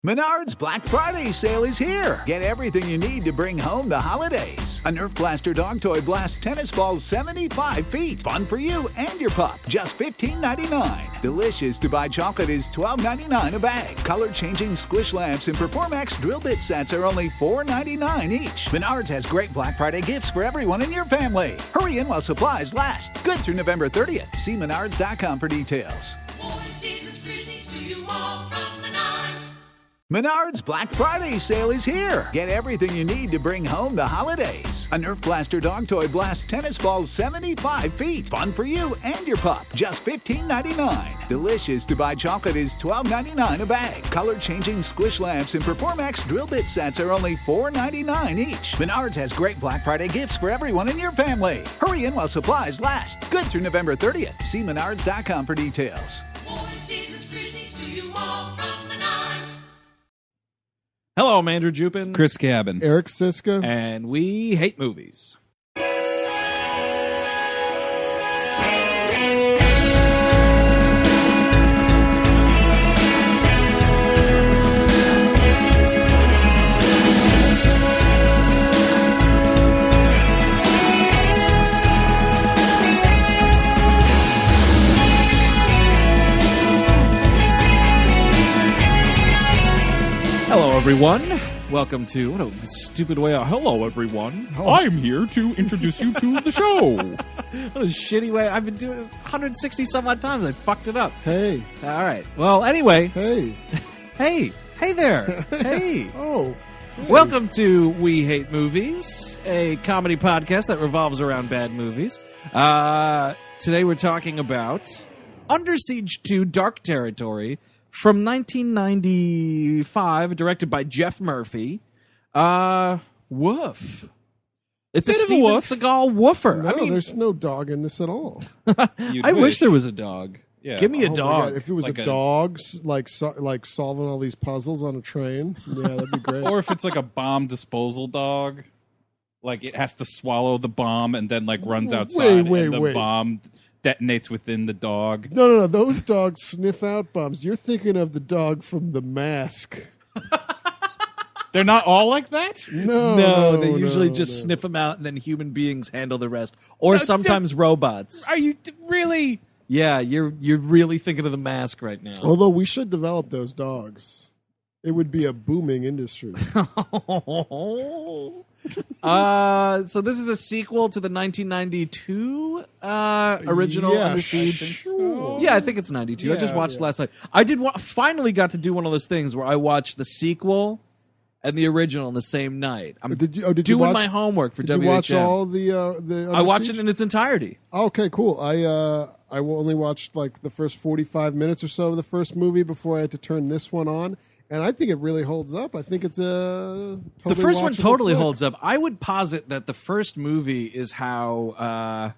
Menards Black Friday sale is here. Get everything you need to bring home the holidays. A Nerf Blaster dog toy blasts tennis balls 75 feet. Fun for you and your pup. Just $15.99. Delicious Dubai chocolate is $12.99 a bag. Color-changing squish lamps and Performax drill bit sets are only $4.99 each. Menards has great Black Friday gifts for everyone in your family. Hurry in while supplies last. Good through November 30th. See menards.com for details. Menards Black Friday sale is here. Get everything you need to bring home the holidays. A Nerf Blaster dog toy blasts tennis balls 75 feet. Fun for you and your pup. Just $15.99. Delicious Dubai chocolate is $12.99 a bag. Color-changing squish lamps and Performax drill bit sets are only $4.99 each. Menards has great Black Friday gifts for everyone in your family. Hurry in while supplies last. Good through November 30th. See menards.com for details. Hello, I'm Andrew Jupin. Chris Cabin. Eric Siska. And we hate movies. Hello, everyone. Welcome to, what a stupid way of, hello, everyone. I'm here to introduce you to the show. What a shitty way. I've been doing it 160 some odd times. I fucked it up. Hey. All right. Well, anyway. Hey. Hey. Hey there. Hey. Oh. Hey. Welcome to We Hate Movies, a comedy podcast that revolves around bad movies. Today we're talking about Under Siege 2 Dark Territory, from 1995, directed by Jeff Murphy. Woof. It's a Steven Seagal woofer. No, I mean, there's no dog in this at all. I wish there was a dog. Yeah. Give me a Oh my dog. God, if it was Like a a- dog, like solving all these puzzles on a train, yeah, that'd be great. Or if it's like a bomb disposal dog, like it has to swallow the bomb and then like runs outside and the bomb detonates within the dog. No. Those dogs sniff out bombs. You're thinking of the dog from The Mask. They're not all like that? No, they usually no, just no. sniff them out and then human beings handle the rest. Or sometimes robots. Are you really? Yeah, you're really thinking of The Mask right now. Although we should develop those dogs. It would be a booming industry. So this is a sequel to the 1992 original Yeah, Under Siege. sure. Yeah, I think it's 92. I just Yeah, watched last night. I did finally got to do one of those things where I watched the sequel and the original on the same night. I'm Did you doing watch, my homework for did WHM. you watch all the I watched Siege? it in its entirety. Okay, cool. I only watched like the first 45 minutes or so of the first movie before I had to turn this one on, and I think it really holds up. I think it's a The first one watchable totally flick. holds up. I would posit that the first movie is how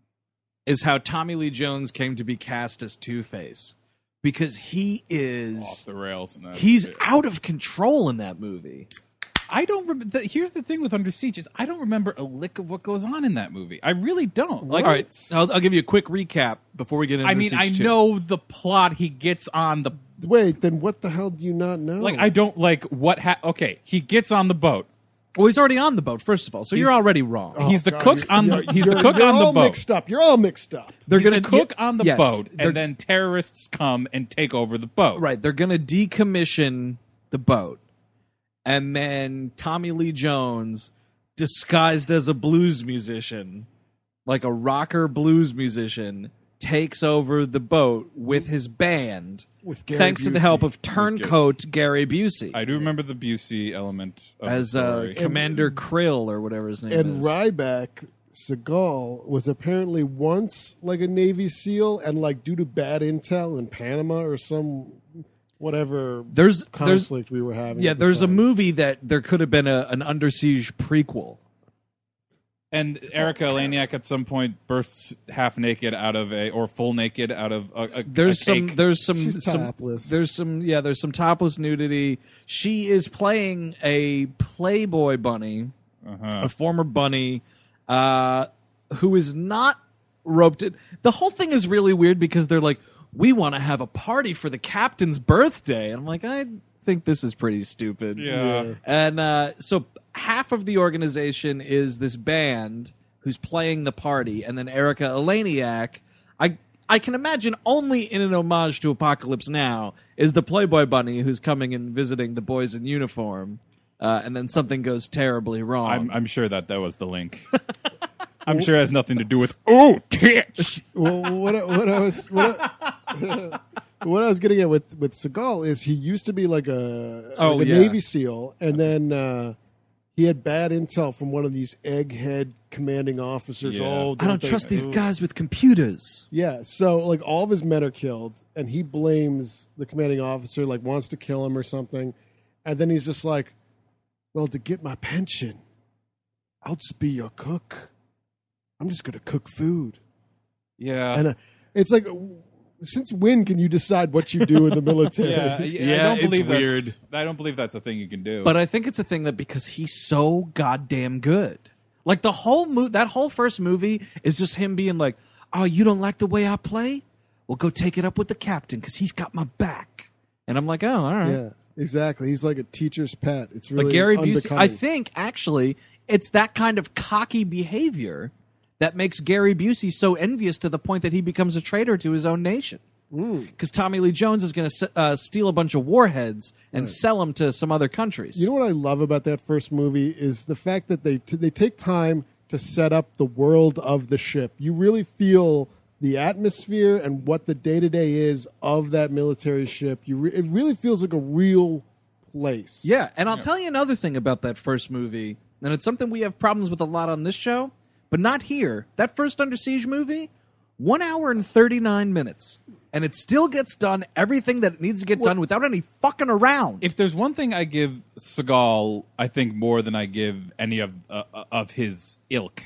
Tommy Lee Jones came to be cast as Two-Face, because he is Off the rails. And he's out of control in that movie. I don't remember. Here's the thing with Under Siege is I don't remember a lick of what goes on in that movie. I really don't. Like, All right, I'll give you a quick recap before we get into I mean, Siege I 2. know the plot. He gets on the Wait, then what the hell do you not know? I don't like what. Okay, he gets on the boat. Well, he's already on the boat, first of all, so you're already wrong. He's the God, cook you're- on the. you're- He's the you're- cook you're on the all boat. Mixed up. You're all mixed up. They're He's gonna the cook on the yes, boat, they're- and then terrorists come and take over the boat. Right, they're going to decommission the boat. And then Tommy Lee Jones, disguised as a blues musician, like a rocker blues musician, takes over the boat with his band, With Gary thanks to the Busey. help of turncoat Gary Busey I do remember the Busey element of as the story. Commander Krill or whatever his name And is. Ryback Seagal was apparently once like a Navy SEAL, and like due to bad intel in Panama or some whatever There's conflict we were having. yeah, at the there's a time. movie that there could have been an Under Siege prequel. And Erica Eleniak at some point bursts half naked out of or full naked out of a There's cake. She's topless. there's some topless nudity. She is playing a Playboy bunny, a former bunny, who is not roped in. The whole thing is really weird because they're like, we want to have a party for the captain's birthday. And I'm like, I think this is pretty stupid. Yeah. And so half of the organization is this band who's playing the party, and then Erica Eleniak, I can imagine only in an homage to Apocalypse Now, is the Playboy Bunny who's coming and visiting the boys in uniform, and then something goes terribly wrong. I'm sure that was the link. I'm sure it has nothing to do with tits. Well, what I was getting at with Seagal is he used to be like a Navy SEAL, and then he had bad intel from one of these egghead commanding officers. Yeah. Oh, I don't trust these guys with computers. Yeah, so like all of his men are killed, and he blames the commanding officer, like wants to kill him or something, and then he's just like, "Well, to get my pension, I'll just be your cook. I'm just going to cook food." Yeah. And it's like, since when can you decide what you do in the military? Yeah, it's weird. I don't believe that's a thing you can do. But I think it's a thing that because he's so goddamn good. Like the whole that whole first movie is just him being like, "Oh, you don't like the way I play? Well, go take it up with the captain because he's got my back." And I'm like, "Oh, all right." Yeah, exactly. He's like a teacher's pet. It's really But Gary Busey, unbecoming. I think actually it's that kind of cocky behavior that makes Gary Busey so envious to the point that he becomes a traitor to his own nation. Because Tommy Lee Jones is going to steal a bunch of warheads and sell them to some other countries. You know what I love about that first movie is the fact that they take time to set up the world of the ship. You really feel the atmosphere and what the day-to-day is of that military ship. It really feels like a real place. Yeah, and I'll tell you another thing about that first movie, and it's something we have problems with a lot on this show, but not here. That first Under Siege movie, 1 hour and 39 minutes. And it still gets done everything that it needs to get done without any fucking around. if there's one thing I give Seagal, I think more than I give any of his ilk,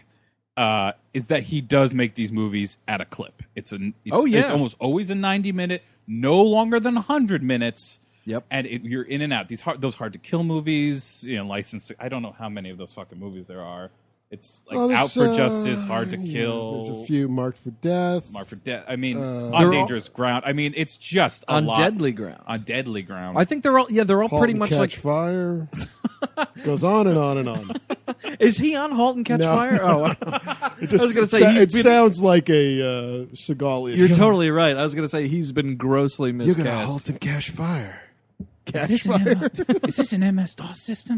is that he does make these movies at a clip. It's almost always a 90-minute, no longer than 100 minutes. Yep. And you're in and out. Those hard to kill movies, Licensed. I don't know how many of those fucking movies there are. It's like Out for Justice, Hard to Kill. There's a few Marked for Death. Marked for Death. I mean, On Dangerous Ground. I mean, it's just a lot. Deadly Ground. On Deadly Ground. I think they're all Halt pretty and much Catch like. Fire. Goes on and on and on. Is he on Halt and Catch No. Fire? Oh, It just, I was gonna say, it sounds like a Seagal issue. you're totally right. I was going to say he's been grossly You're miscast. gonna halt and catch fire. is this an MS-DOS system?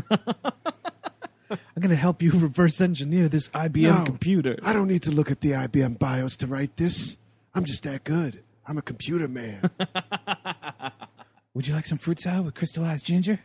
I'm going to help you reverse engineer this IBM No. computer. I don't need to look at the IBM BIOS to write this. I'm just that good. I'm a computer man. Would you like some fruit salad with crystallized ginger?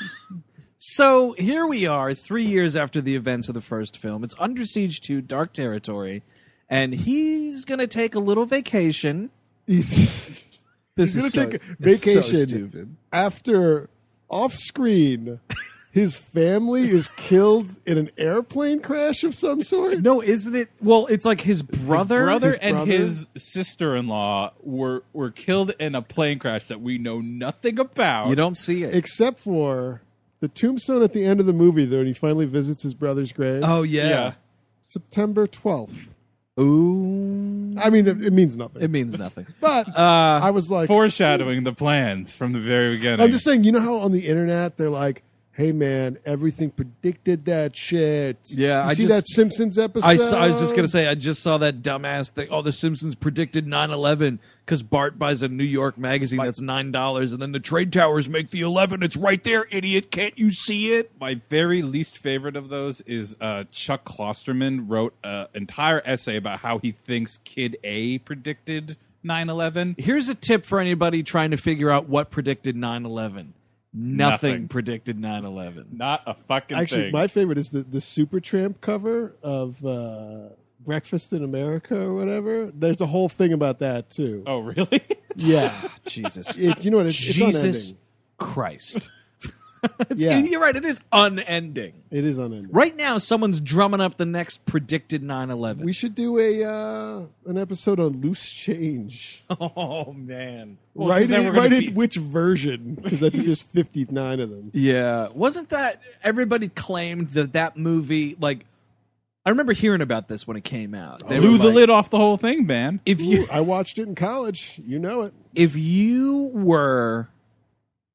So here we are, 3 years after the events of the first film. It's Under Siege 2, Dark Territory, and he's going to take a little vacation. He's This gonna is so, take a it's so vacation stupid. after off screen. His family is killed in an airplane crash of some sort. No, isn't it? Well, it's like his brother. His and brother? his sister-in-law were killed in a plane crash that we know nothing about. You don't see it. Except for the tombstone at the end of the movie, though, when he finally visits his brother's grave. Oh, yeah. Yeah. September 12th. Ooh. I mean, it means nothing. It means nothing. But I was like, Foreshadowing the plans from the very beginning. I'm just saying, you know how on the internet they're like, hey man, everything predicted that shit. Yeah, you see that Simpsons episode? I was just going to say, I just saw that dumbass thing. Oh, The Simpsons predicted 9/11 because Bart buys a New York magazine that's $9, and then the trade towers make the 11. It's right there, idiot. Can't you see it? My very least favorite of those is Chuck Klosterman wrote an entire essay about how he thinks Kid A predicted 9/11. Here's a tip for anybody trying to figure out what predicted 9/11. Nothing predicted 9/11. Not a fucking Actually, thing. my favorite is the Supertramp cover of Breakfast in America or whatever. There's a whole thing about that too. Oh, really? Yeah, Jesus. you know what? It's Jesus unending. Christ. Yeah. You're right. It is unending. It is unending. Right now, someone's drumming up the next predicted 9/11. We should do an episode on loose change. Oh, man. Well, 'cause write then it, we're gonna write be- it which version, because I think there's 59 of them. Yeah. Wasn't that everybody claimed that movie, like, I remember hearing about this when it came out. They Blew were the like, lid off the whole thing, man. If you Ooh, I watched it in college. You know it. if you were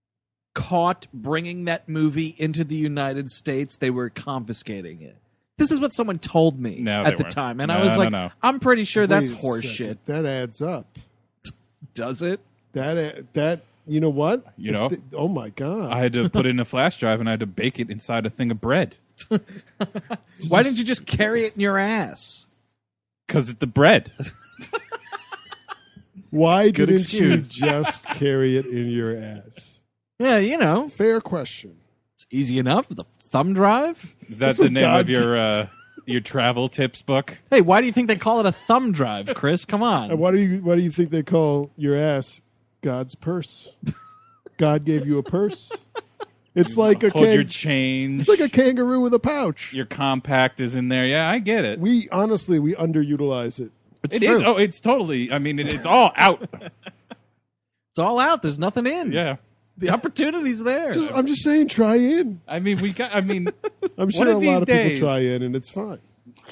caught bringing that movie into the United States, they were confiscating it. This is what someone told me at the time. And I was like, I'm pretty sure that's horse shit. That adds up. Does it? That you know what? Oh my God. I had to put it in a flash drive and I had to bake it inside a thing of bread. Why didn't you just carry it in your ass? Because it's the bread. Why didn't you just carry it in your ass? Yeah, Fair question. It's easy enough. The thumb drive? Is that the name of your travel tips book? Hey, why do you think they call it a thumb drive, Chris? Come on. And why do you think they call your ass God's purse? God gave you a purse. It's like hold your change. It's like a kangaroo with a pouch. Your compact is in there. Yeah, I get it. We underutilize it. It is. Oh, it's totally. I mean, it's all out. It's all out. There's nothing in. Yeah. The opportunity's there. I'm just saying, try in. I mean, I'm sure a lot of people try in, and it's fine.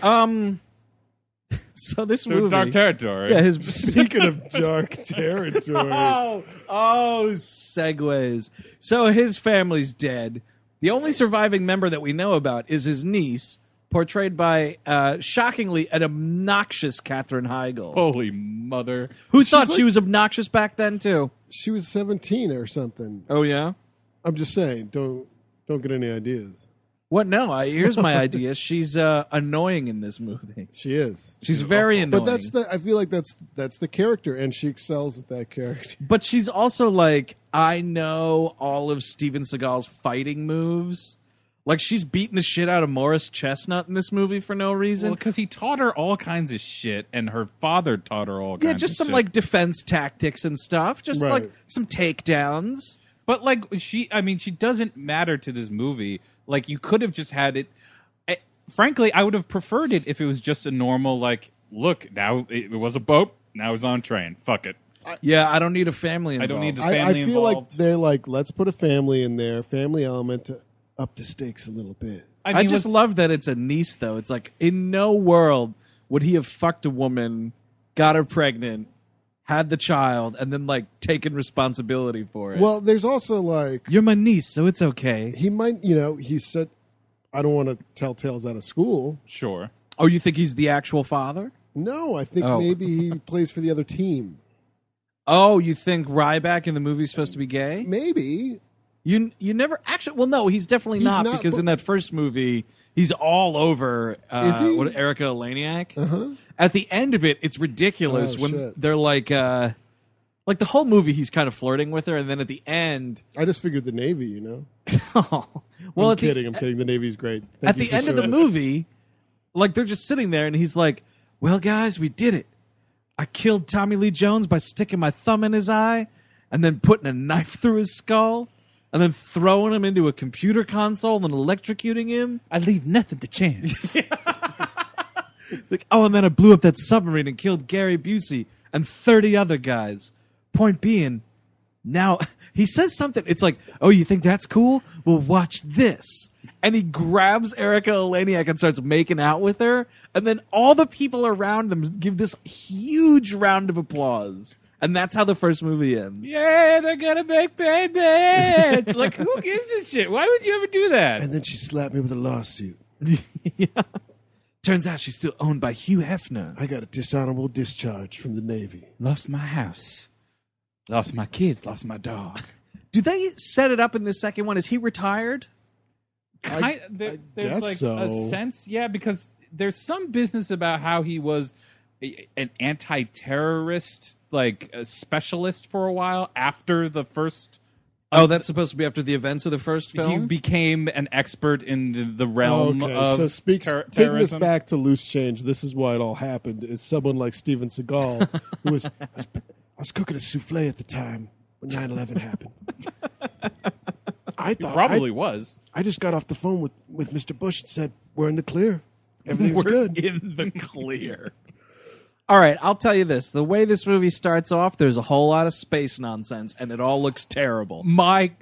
So this movie, dark territory. Yeah, speaking of dark territory. Oh, segues. So his family's dead. The only surviving member that we know about is his niece, portrayed by, shockingly, an obnoxious Katherine Heigl. Holy mother! Who thought she was obnoxious back then too? She was 17 or something. Oh yeah. I'm just saying, don't get any ideas. What? No, here's my idea. She's annoying in this movie. She is. She's very annoying. But I feel like that's the character, and she excels at that character. But she's also like, I know all of Steven Seagal's fighting moves. Like, she's beating the shit out of Morris Chestnut in this movie for no reason. Well, because he taught her all kinds of shit, and her father taught her all kinds of shit. Yeah, just some, like, defense tactics and stuff. Just, like, some takedowns. But, like, she doesn't matter to this movie. Like, you could have just had it. Frankly, I would have preferred it if it was just a normal, like, look, now it was a boat, now it's on a train. Fuck it. I don't need a family involved. I don't need the family involved. I feel like they're like, let's put a family in there, family element to up the stakes a little bit. I just love that it's a niece, though. It's like, in no world would he have fucked a woman, got her pregnant, had the child, and then, like, taken responsibility for it. Well, there's also, like... You're my niece, so it's okay. He might, he said, I don't want to tell tales out of school. Sure. Oh, you think he's the actual father? No, I think maybe he plays for the other team. Oh, you think Ryback in the movie is supposed to be gay? Maybe. You never... Actually, well, no, he's definitely not, because in that first movie, he's all over Erica Eleniak. Uh-huh. At the end of it, it's ridiculous when they're like the whole movie he's kind of flirting with her, and then at the end... I just figured the Navy, Well, I'm kidding. The Navy's great. At the end of the movie, like, they're just sitting there, and he's like, well, guys, we did it. I killed Tommy Lee Jones by sticking my thumb in his eye, and then putting a knife through his skull, and then throwing him into a computer console and electrocuting him. I leave nothing to chance. Like, and then I blew up that submarine and killed Gary Busey and 30 other guys. Point being, now he says something. It's like, oh, you think that's cool? Well, watch this. And he grabs Erica Eleniak and starts making out with her. And then all the people around them give this huge round of applause. And that's how the first movie ends. Yeah, they're gonna make babies. Like, who gives a shit? Why would you ever do that? And then she slapped me with a lawsuit. Yeah. Turns out she's still owned by Hugh Hefner. I got a dishonorable discharge from the Navy. Lost my house. Lost my kids. Lost my dog. Do they set it up in the second one? Is he retired? There's like so. A sense, yeah, because there's some business about how he was an anti-terrorist, like, a specialist for a while after the first... Oh, that's supposed to be after the events of the first film? He became an expert in the realm of taking this back to Loose Change, this is why it all happened, is someone like Steven Seagal, who was... I was cooking a souffle at the time when 9/11 happened. I thought... He probably was. I just got off the phone with Mr. Bush and said, we're in the clear. Everything's good. In the clear. All right, I'll tell you this. The way this movie starts off, there's a whole lot of space nonsense, and it all looks terrible.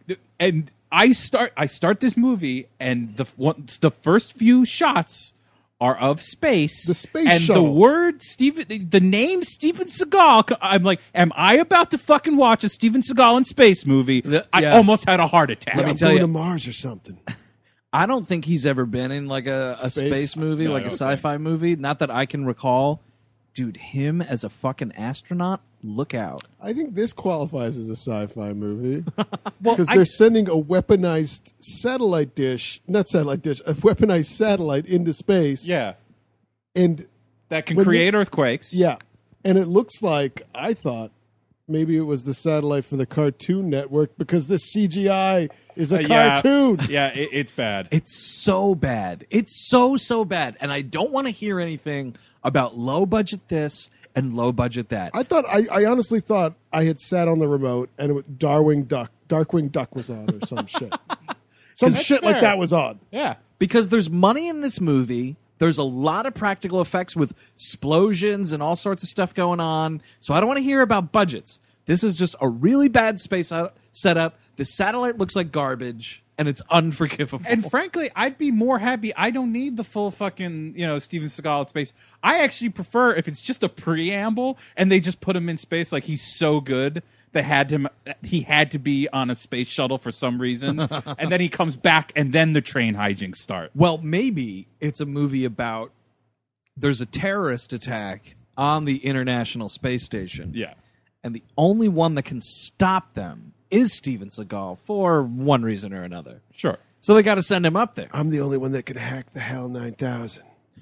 I start this movie, and the first few shots are of space. The space and shuttle. the word the name Steven Seagal. I'm like, am I about to fucking watch a Steven Seagal in space movie? I almost had a heart attack. Let me I'm tell going you. to Mars or something. I don't think he's ever been in like a space movie, like a sci-fi movie. Not that I can recall. Dude, him as a fucking astronaut, look out. I think this qualifies as a sci-fi movie because they're sending a weaponized a weaponized satellite into space. Yeah, and that can create earthquakes. Yeah, and it looks like I thought maybe it was the satellite for the Cartoon Network because the CGI is a cartoon. Yeah, it's bad. It's so bad. It's so bad. And I don't want to hear anything about low budget this and low budget that. I honestly thought I had sat on the remote and Darkwing Duck was on or some shit. Some shit like that was on. Yeah. Because there's money in this movie. There's a lot of practical effects with explosions and all sorts of stuff going on. So I don't want to hear about budgets. This is just a really bad space setup. The satellite looks like garbage, and it's unforgivable. And frankly, I'd be more happy. I don't need the full fucking, Steven Seagal in space. I actually prefer if it's just a preamble and they just put him in space like he's so good. He had to be on a space shuttle for some reason, and then he comes back, and then the train hijinks start. Well, maybe it's a movie about there's a terrorist attack on the International Space Station. Yeah. And the only one that can stop them is Steven Seagal for one reason or another. Sure. So they got to send him up there. I'm the only one that can hack the HAL 9000.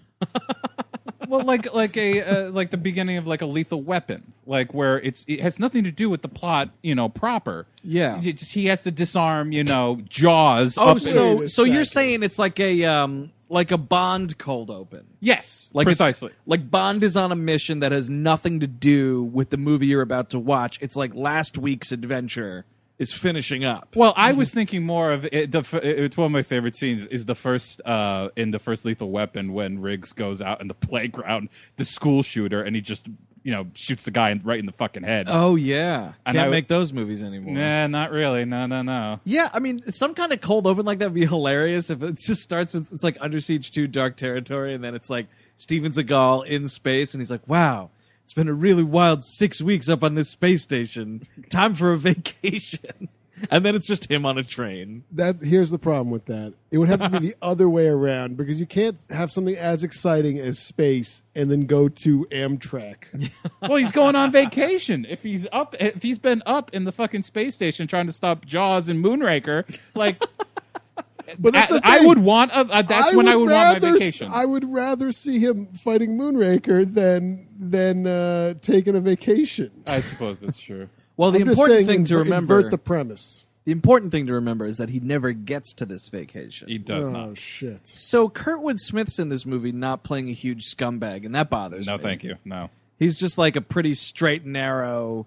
Well, like the beginning of like a Lethal Weapon, like where it has nothing to do with the plot, proper. Yeah. He has to disarm, Jaws. Oh, up so you're saying it's like a Bond cold open? Yes, like precisely. Like Bond is on a mission that has nothing to do with the movie you're about to watch. It's like last week's adventure is finishing up. Well, I was thinking more of it. It's one of my favorite scenes. Is the first in the first Lethal Weapon when Riggs goes out in the playground, the school shooter, and he just shoots the guy right in the fucking head. Oh yeah, And can't make those movies anymore. Nah, not really. No. Yeah, I mean, some kind of cold open like that would be hilarious if it just starts with, it's like Under Siege 2 Dark Territory, and then it's like Steven Seagal in space, and he's like, wow, it's been a really wild 6 weeks up on this space station. Time for a vacation. And then it's just him on a train. Here's the problem with that. It would have to be the other way around because you can't have something as exciting as space and then go to Amtrak. Well, he's going on vacation. If he's been up in the fucking space station trying to stop Jaws and Moonraker, like. But that's I would want. That's when I would want my vacation. I would rather see him fighting Moonraker than taking a vacation. I suppose that's true. Well, the important thing to remember. Invert the premise. The important thing to remember is that he never gets to this vacation. He does not. Oh shit! So Kurtwood Smith's in this movie not playing a huge scumbag, and that bothers me. No, thank you. No. He's just like a pretty straight and narrow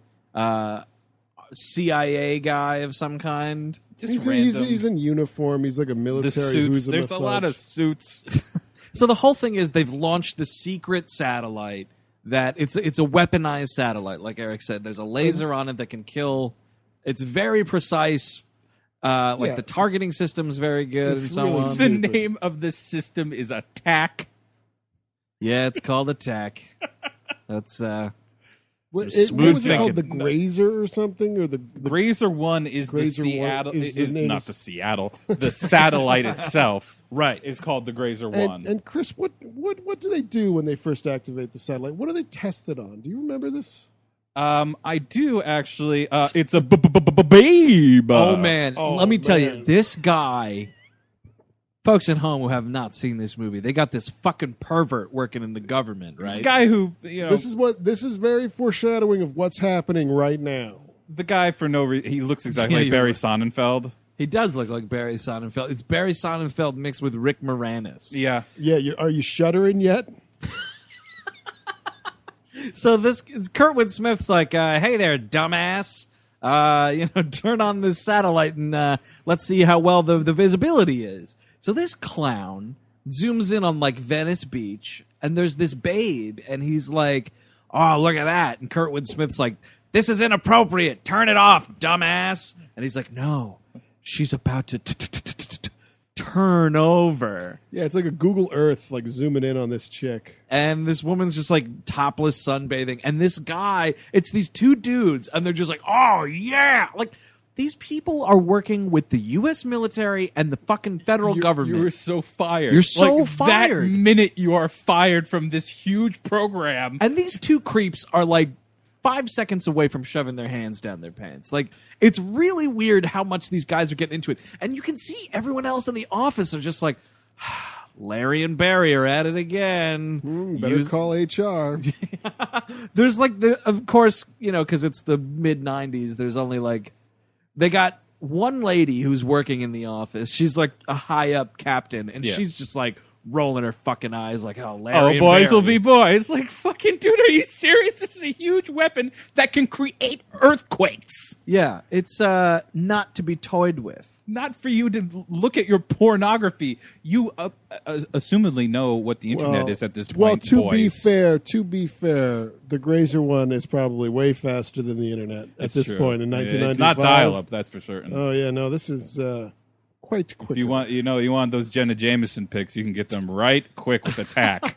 CIA guy of some kind. Just random. He's in uniform. He's like a military. The suits. There's a lot of suits. So the whole thing is they've launched the secret satellite that it's a weaponized satellite. Like Eric said, there's a laser on it that can kill. It's very precise. The targeting system's very good and so really on. The name of the system is Attack. Yeah, it's called Attack. That's What smooth was it called? The thinking. Grazer or something, or the Grazer 1 is the Grazer 1 Seattle. is the name Not is- the Seattle. The satellite itself, Right. is called the Grazer 1. And Chris, what do they do when they first activate the satellite? What do they test it on? Do you remember this? I do actually. It's a babe. Oh man, let me tell you, man. this guy. Folks at home who have not seen this movie, they got this fucking pervert working in the government, right? Guy who This is very foreshadowing of what's happening right now. the guy for no reason. He looks exactly Yeah, like you're Barry right. Sonnenfeld. He does look like Barry Sonnenfeld. It's Barry Sonnenfeld mixed with Rick Moranis. Yeah. Yeah, are you shuddering yet? So this Kurtwood Smith's like, hey there, dumbass. Turn on this satellite and let's see how well the visibility is. So this clown zooms in on like Venice Beach, and there's this babe, and he's like, oh, look at that. And Kurtwood Smith's like, this is inappropriate. Turn it off, dumbass. And he's like, no, she's about to turn over. Yeah, it's like a Google Earth, like zooming in on this chick. And this woman's just like topless sunbathing. And this guy, it's these two dudes, and they're just like, oh, yeah. Like, these people are working with the U.S. military and the fucking federal government. You're so fired. You're so fired. That minute you are fired from this huge program. And these two creeps are like 5 seconds away from shoving their hands down their pants. Like, it's really weird how much these guys are getting into it. And you can see everyone else in the office are just like, Larry and Barry are at it again. Better call HR. There's like, of course, you know, because it's the mid-90s, there's only like, they got one lady who's working in the office. She's like a high-up captain, and she's just like rolling her fucking eyes like, oh, Larry and boys Barry will be boys. Like, fucking dude, are you serious? This is a huge weapon that can create earthquakes. Yeah, it's not to be toyed with. Not for you to look at your pornography. You assumedly know what the internet is at this point. Well, to boys. be fair, the Grazer one is probably way faster than the internet at this point in 1995. It's not dial-up, that's for certain. Oh yeah, no, this is quite quick. If you want those Jenna Jameson pics, you can get them right quick with a tack.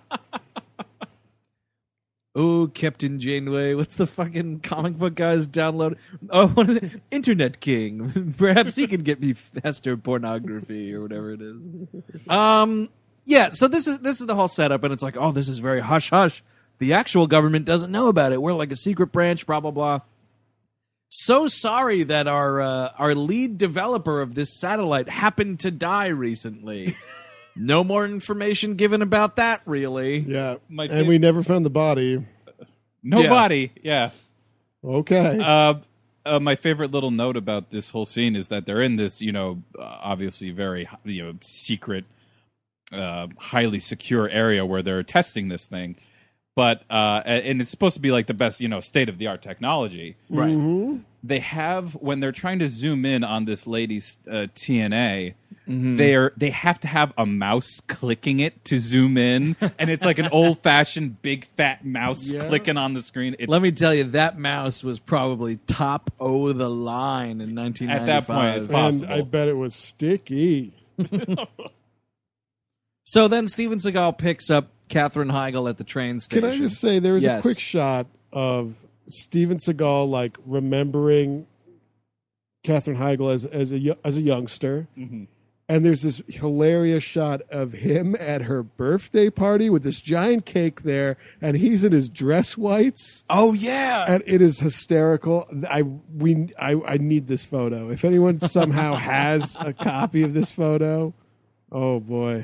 Oh, Captain Janeway. What's the fucking comic book guys download? Oh, one of the Internet King. Perhaps he can get me faster pornography or whatever it is. Yeah, so this is the whole setup, and it's like, oh, this is very hush-hush. The actual government doesn't know about it. We're like a secret branch, blah, blah, blah. So sorry that our lead developer of this satellite happened to die recently. No more information given about that, really. Yeah, and we never found the body. Nobody, yeah. Okay. My favorite little note about this whole scene is that they're in this, obviously very, secret, highly secure area where they're testing this thing. But and it's supposed to be like the best, state-of-the-art technology. Right. Mm-hmm. They have, when they're trying to zoom in on this lady's TNA, they have to have a mouse clicking it to zoom in, and it's like an old-fashioned big fat mouse clicking on the screen. Let me tell you, that mouse was probably top o' the line in 1995. At that point, it's possible. And I bet it was sticky. So then Steven Seagal picks up Katherine Heigl at the train station. Can I just say there was a quick shot of Steven Seagal like remembering Katherine Heigl as a youngster. Mm-hmm. And there's this hilarious shot of him at her birthday party with this giant cake there, and he's in his dress whites. Oh yeah, and it is hysterical. I need this photo. If anyone somehow has a copy of this photo, oh boy.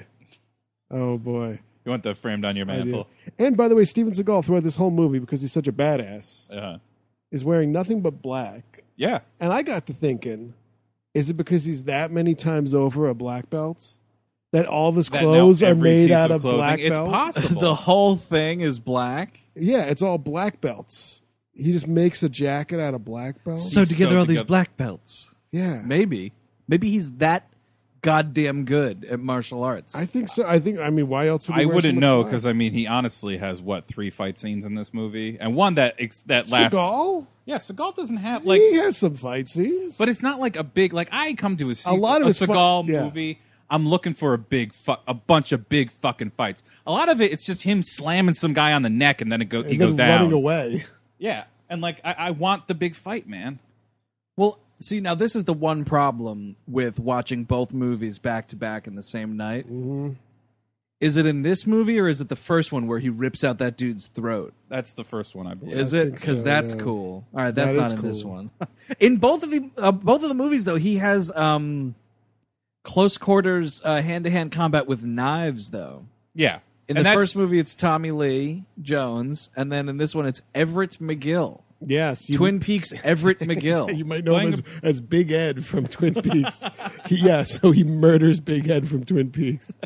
You want that framed on your mantle. And by the way, Steven Seagal throughout this whole movie, because he's such a badass, is wearing nothing but black. Yeah, and I got to thinking. Is it because he's that many times over a black belt that all of his clothes are made out of black belts? It's possible. The whole thing is black? Yeah, it's all black belts. He just makes a jacket out of black belts. So together all these black belts. Yeah. Maybe he's that goddamn good at martial arts. I think so. I mean, why else would he I wear wouldn't so much know, black? because, he honestly has, 3 fight scenes in this movie? And one that lasts... Seagal? Yeah, Seagal doesn't have, he has some fight scenes. But it's not like a big... I come to a lot of Seagal movie, I'm looking for a bunch of big fucking fights. A lot of it's just him slamming some guy on the neck, and then he goes down. running away. Yeah, and, I want the big fight, man. Well, see, now this is the one problem with watching both movies back-to-back in the same night. Mm-hmm. Is it in this movie, or is it the first one where he rips out that dude's throat? That's the first one, I believe. Is it? Because that's cool. All right, that's not in cool. this one. In both of the movies, though, he has close quarters, hand-to-hand combat with knives, though. Yeah. In the first movie, it's Tommy Lee Jones, and then in this one, it's Everett McGill. Yes. Twin Peaks Everett McGill. You might know him as Big Ed from Twin Peaks. So he murders Big Ed from Twin Peaks.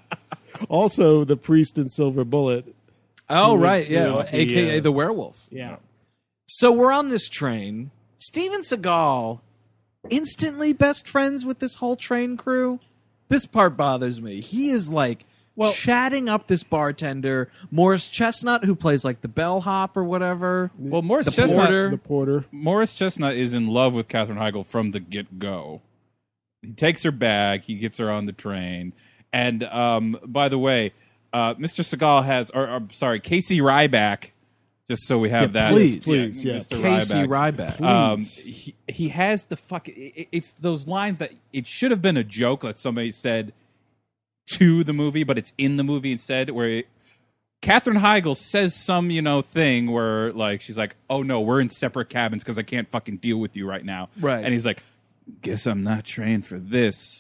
Also, the priest in Silver Bullet. Oh, right, yeah. A.K.A. the werewolf. Yeah. So we're on this train. Steven Seagal, instantly best friends with this whole train crew. This part bothers me. He is chatting up this bartender, Morris Chestnut, who plays the bellhop or whatever. Well, Morris The porter. Morris Chestnut is in love with Katherine Heigl from the get-go. He takes her back. He gets her on the train. And by the way, Mr. Seagal has, Casey Ryback. Just so we have that, please, Mr. Casey Ryback. He has the it's those lines that it should have been a joke that somebody said to the movie, but it's in the movie instead. Where Katherine Heigl says some thing where like she's like, "Oh no, we're in separate cabins because I can't fucking deal with you right now." Right, and he's like, "Guess I'm not trained for this."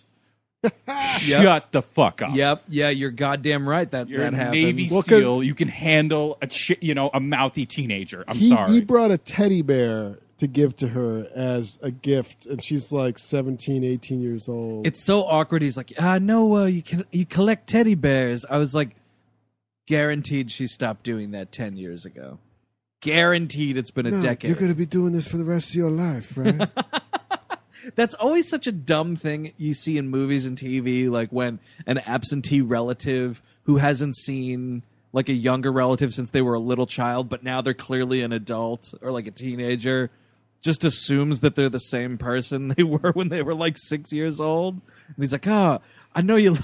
Shut the fuck up. Yep. Yeah, you're goddamn right. You're that a happens. Navy SEAL. You can handle a mouthy teenager. I'm sorry. He brought a teddy bear to give to her as a gift, and she's like 17, 18 years old. It's so awkward. He's like, no, you collect teddy bears. I was like, guaranteed she stopped doing that 10 years ago. Guaranteed it's been a decade. You're going to be doing this for the rest of your life, right? That's always such a dumb thing you see in movies and TV, like when an absentee relative who hasn't seen like a younger relative since they were a little child, but now they're clearly an adult or like a teenager, just assumes that they're the same person they were when they were like 6 years old. And he's like, I know you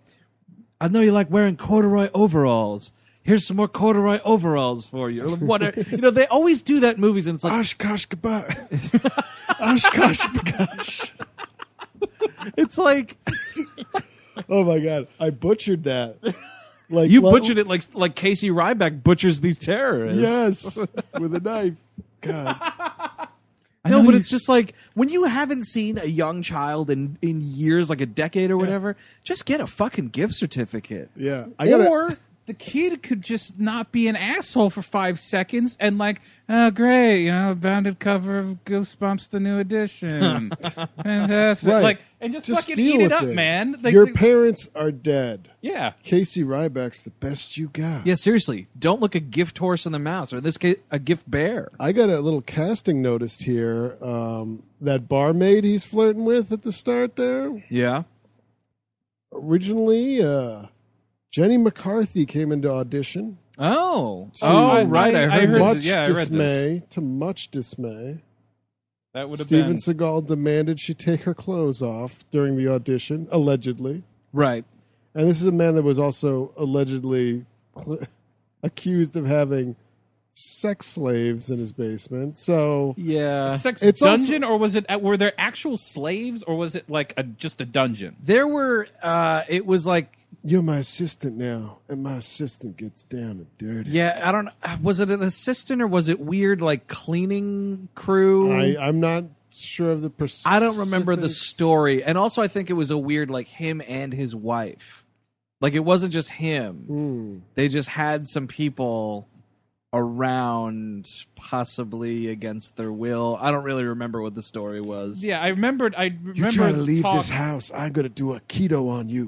like wearing corduroy overalls. Here's some more corduroy overalls for you. Or what they always do that in movies, and it's like Oshkosh goodbye. Oshkosh bagosh. It's like, oh my god, I butchered that. Like you butchered it like Casey Ryback butchers these terrorists. Yes, with a knife. God. No, but it's just like when you haven't seen a young child in years, like a decade or whatever, just get a fucking gift certificate. Yeah. Or the kid could just not be an asshole for 5 seconds and like, oh, great, bounded cover of Goosebumps, the new edition. Fantastic. Right. Like, and just fucking deal eat it with up, man. Like, your parents are dead. Yeah. Casey Ryback's the best you got. Yeah, seriously. Don't look a gift horse in the mouth, or in this case, a gift bear. I got a little casting notice here. That barmaid he's flirting with at the start there. Yeah. Originally, Jenny McCarthy came into audition. Oh. Right. I heard much this. Yeah, I read dismay, this. to much dismay. That would have Steven been... Seagal demanded she take her clothes off during the audition, allegedly. Right. And this is a man that was also allegedly accused of having sex slaves in his basement. So yeah, it's dungeon, or was it? Were there actual slaves, or was it like just a dungeon? There were. It was like, you're my assistant now, and my assistant gets down and dirty. Yeah, I don't. Was it an assistant or was it weird like cleaning crew? I'm not sure of the specifics. I don't remember the story, and also I think it was a weird like him and his wife. Like it wasn't just him. They just had some people around, possibly against their will. I don't really remember what the story was. Yeah, I remember. You're trying to leave this house. I'm going to do a keto on you.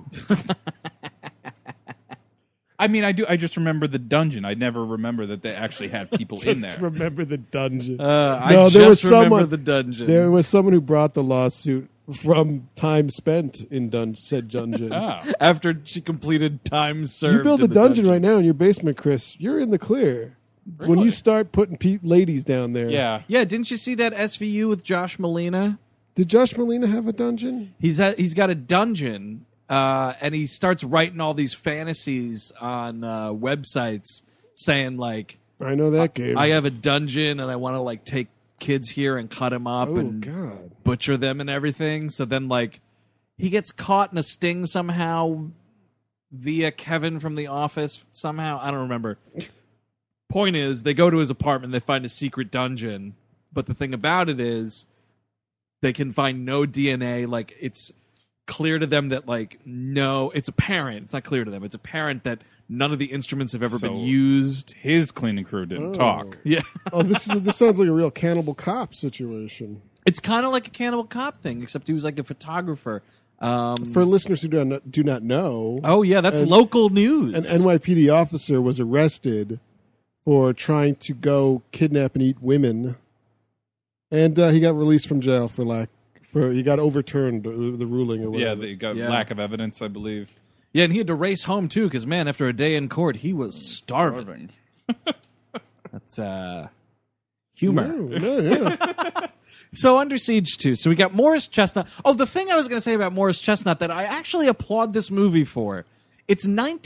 I mean, I do. I just remember the dungeon. I never remember that they actually had people in there. Just remember the dungeon. I just remember the dungeon. There was someone who brought the lawsuit from time spent in said dungeon. After she completed time served. You build a dungeon right now in your basement, Chris. You're in the clear. Really? When you start putting ladies down there. Yeah. Yeah, didn't you see that SVU with Josh Molina? Did Josh Molina have a dungeon? He's got a dungeon, and he starts writing all these fantasies on websites saying like, I know that game. I have a dungeon and I want to like take kids here and cut them up and butcher them and everything. So then like he gets caught in a sting somehow via Kevin from The Office somehow. I don't remember. Point is, they go to his apartment, they find a secret dungeon, but the thing about it is they can find no DNA. Like it's clear to them that like no, it's apparent. It's not clear to them. It's apparent that none of the instruments have ever been used. His cleaning crew didn't talk. Yeah. This sounds like a real Cannibal Cop situation. It's kind of like a Cannibal Cop thing, except he was like a photographer. For listeners who do not know, oh yeah, that's local news. An NYPD officer was arrested for trying to go kidnap and eat women, and he got released from jail he got overturned the ruling or whatever. Yeah, they got lack of evidence, I believe. Yeah, and he had to race home too, because man, after a day in court, he was starving. That's humor. Yeah. So Under Siege 2. So we got Morris Chestnut. Oh, the thing I was going to say about Morris Chestnut that I actually applaud this movie for. It's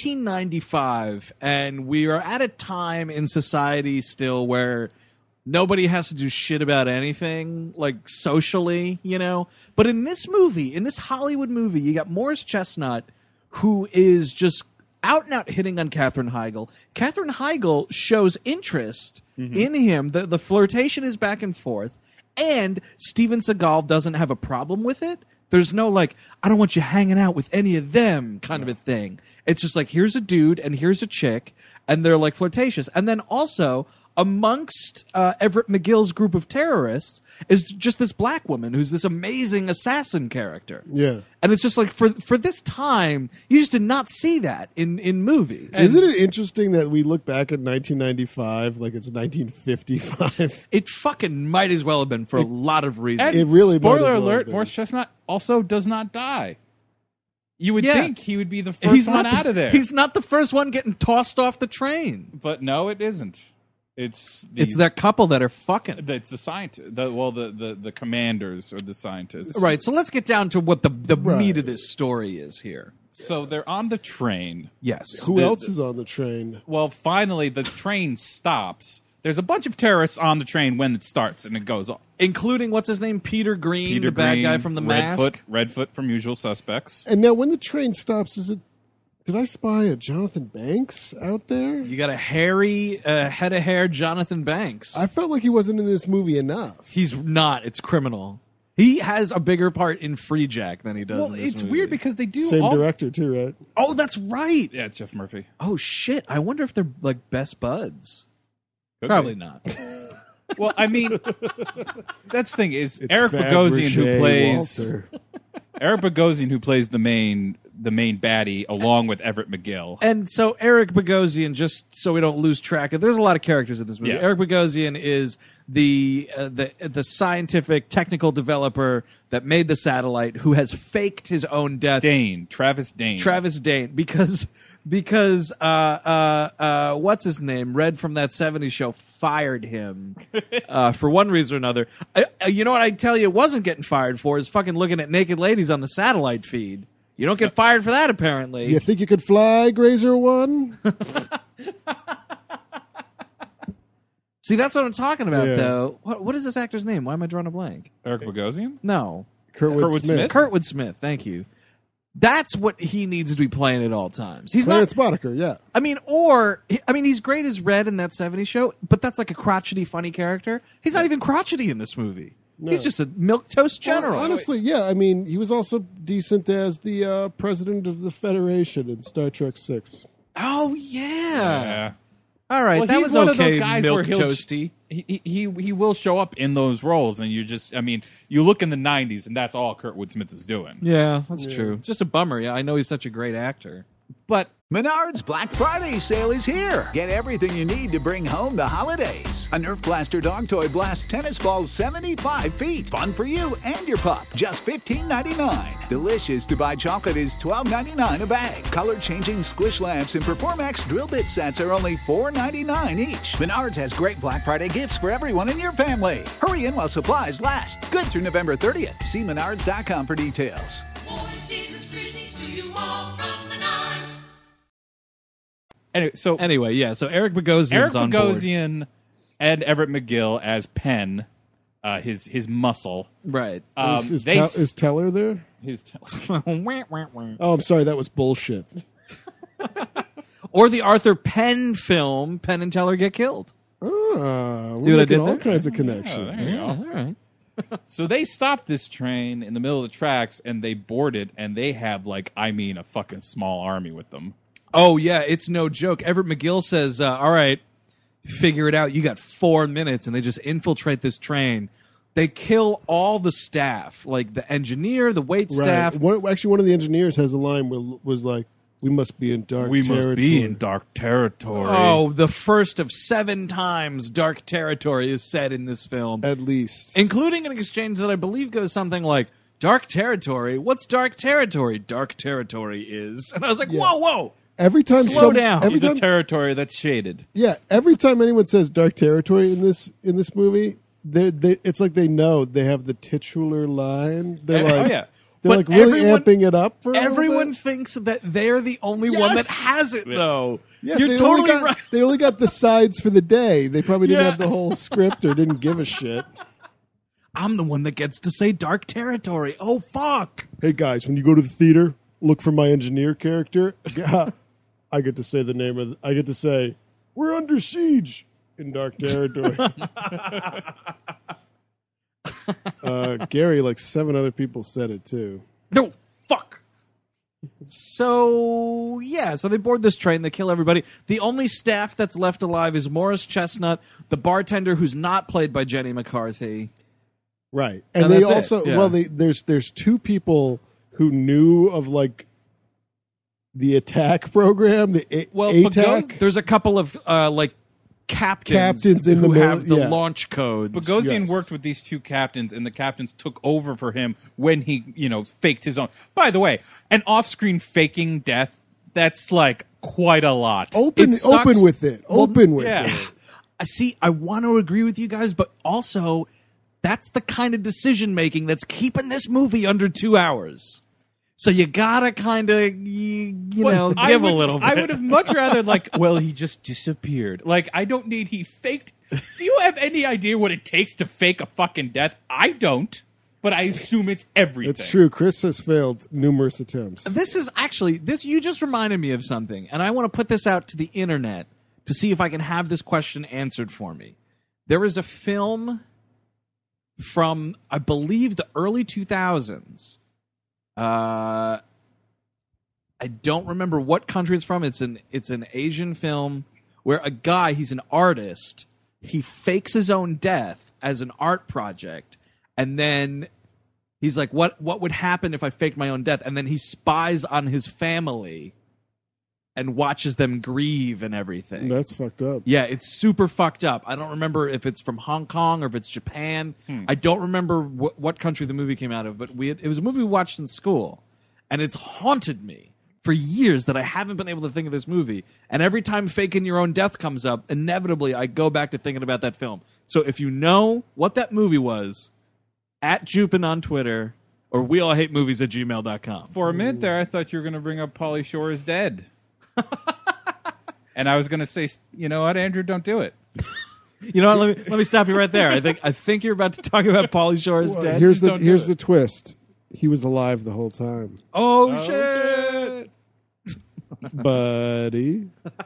1995, and we are at a time in society still where nobody has to do shit about anything, like socially, you know? But in this movie, in this Hollywood movie, you got Morris Chestnut, who is just out and out hitting on Katherine Heigl. Katherine Heigl shows interest in him. The flirtation is back and forth, and Steven Seagal doesn't have a problem with it. There's no, like, I don't want you hanging out with any of them kind of a thing. It's just like, here's a dude and here's a chick, and they're, like, flirtatious. And then also, amongst Everett McGill's group of terrorists is just this black woman who's this amazing assassin character. Yeah. And it's just like, for this time, you just did not see that in movies. Isn't it interesting that we look back at 1995 like it's 1955? It fucking might as well have been for a lot of reasons. And It really might spoiler as well alert, have been. Morris Chestnut also does not die. You would Yeah. think he would be the first one out of there. He's not the first one getting tossed off the train. But no, it isn't. It's It's that couple that are fucking. It's the scientist. The commanders or the scientists. Right, so let's get down to what the Right. meat of this story is here. So they're on the train. Yes. Who else is on the train? Well, finally, the train stops. There's a bunch of terrorists on the train when it starts, and it goes off. Including, what's his name? Peter Green, the bad guy from The Mask. Redfoot from Usual Suspects. And now when the train stops, did I spy a Jonathan Banks out there? You got a hairy, head of hair Jonathan Banks. I felt like he wasn't in this movie enough. He's not. It's criminal. He has a bigger part in Free Jack than he does Well, in this it's movie. weird because they do Same all... director too, right? Oh, that's right. Yeah, it's Jeff Murphy. Oh, shit. I wonder if they're, like, best buds. Could Probably be. not. Well, I mean, that's the thing is It's Eric Bogosian who Fabergé plays Walter. Eric Bogosian who plays the main baddie along with Everett McGill. And so Eric Bogosian, just so we don't lose track of, there's a lot of characters in this movie. Yeah. Eric Bogosian is the scientific technical developer that made the satellite, who has faked his own death. Travis Dane. Travis Dane, because what's his name? Red from that '70s show fired him for one reason or another. You know what I tell you, wasn't getting fired for is fucking looking at naked ladies on the satellite feed. You don't get fired for that, apparently. You think you could fly, Grazer One? See, that's what I'm talking about, Yeah. though. What is this actor's name? Why am I drawing a blank? Eric Bogosian? No. Kurtwood Smith. Kurtwood Smith, thank you. That's what he needs to be playing at all times. He's Clarence not. Boddicker, yeah. He's great as Red in that '70s show, but that's like a crotchety, funny character. He's not even crotchety in this movie. No. He's just a milquetoast general. Well, honestly, yeah. I mean, he was also decent as the president of the Federation in Star Trek VI. Oh yeah. Yeah. All right, Well, that he's was one okay. of those guys where he'll- Milquetoasty. He will show up in those roles, and you look in the '90s, and that's all Kurtwood Smith is doing. Yeah, that's true. It's just a bummer. Yeah, I know he's such a great actor. But Menards Black Friday sale is here. Get everything you need to bring home the holidays. A Nerf Blaster dog toy blasts tennis balls 75 feet. Fun for you and your pup. Just $15.99. Delicious Dubai chocolate is $12.99 a bag. Color-changing squish lamps and Performax drill bit sets are only $4.99 each. Menards has great Black Friday gifts for everyone in your family. Hurry in while supplies last. Good through November 30th. See menards.com for details. Warm season's greetings to you all from Menards. Anyway, yeah. So Eric Bogosian's on board. and Everett McGill as Penn, his muscle. Right. Is Teller there? His Oh, I'm sorry, that was bullshit. Or the Arthur Penn film, Penn and Teller Get Killed. We're See what I making did all there? kinds of connections. there you go. All right. So they stop this train in the middle of the tracks, and they board it, and they have a fucking small army with them. Oh, yeah, it's no joke. Everett McGill says, all right, figure it out. You got 4 minutes, and they just infiltrate this train. They kill all the staff, like the engineer, the wait staff. Actually, one of the engineers has a line where was like, "We must be in dark territory." dark territory. Oh, the first of 7 times dark territory is said in this film, At least. including an exchange that I believe goes something like, dark territory? What's dark territory? Dark territory is. And I was like, Yeah. whoa. Every time Slow down. He's a territory that's shaded. every time anyone says dark territory in this movie, it's like they know they have the titular line. They're like, oh yeah. they're But like really everyone- amping it up for Everyone thinks that they're the only one that Yes! has it, though. Yes, You're they totally only got, right. They only got the sides for the day. They probably didn't Yeah. have the whole script or didn't give a shit. I'm the one that gets to say dark territory. Oh, fuck. Hey guys, when you go to the theater, look for my engineer character. I get to say the name of. I get to say we're under siege in dark territory. Gary, like 7 other people said it too. No, fuck. So, yeah, so they board this train, they kill everybody. The only staff that's left alive is Morris Chestnut, the bartender who's not played by Jenny McCarthy. Right, and And they that's it, also yeah. well, there's 2 people who knew of like the attack program, the ATAC. There's a couple of, captains in who the have the yeah. launch codes. Bogosian Yes. worked with these 2 captains, and the captains took over for him when he, faked his own. By the way, an off-screen faking death, that's like quite a lot. Open It sucks. with it. Open with yeah. it. I want to agree with you guys, but also that's the kind of decision making that's keeping this movie under 2 hours. So you gotta kind of, give a little bit. I would have much rather he just disappeared. Like, I don't need, he faked. Do you have any idea what it takes to fake a fucking death? I don't, but I assume it's everything. It's true. Chris has failed numerous attempts. This is actually you just reminded me of something, and I want to put this out to the internet to see if I can have this question answered for me. There is a film from, I believe, the early 2000s. I don't remember what country it's from. It's an Asian film where a guy, he's an artist, he fakes his own death as an art project, and then he's like, what would happen if I faked my own death? And then he spies on his family and watches them grieve and everything. That's fucked up. Yeah, it's super fucked up. I don't remember if it's from Hong Kong or if it's Japan. I don't remember what country the movie came out of, but it was a movie we watched in school, and it's haunted me for years that I haven't been able to think of this movie. And every time faking your own death comes up, inevitably I go back to thinking about that film. So if you know what that movie was, at Jupin on Twitter or weallhatemovies@gmail.com. For a minute there, I thought you were going to bring up Pauly Shore is dead. And I was going to say, you know what, Andrew, don't do it. You know what? Let me stop you right there. I think you're about to talk about Pauly Shore is Well, dead. here's don't do here's it. the twist. He was alive the whole time, Oh, shit! buddy.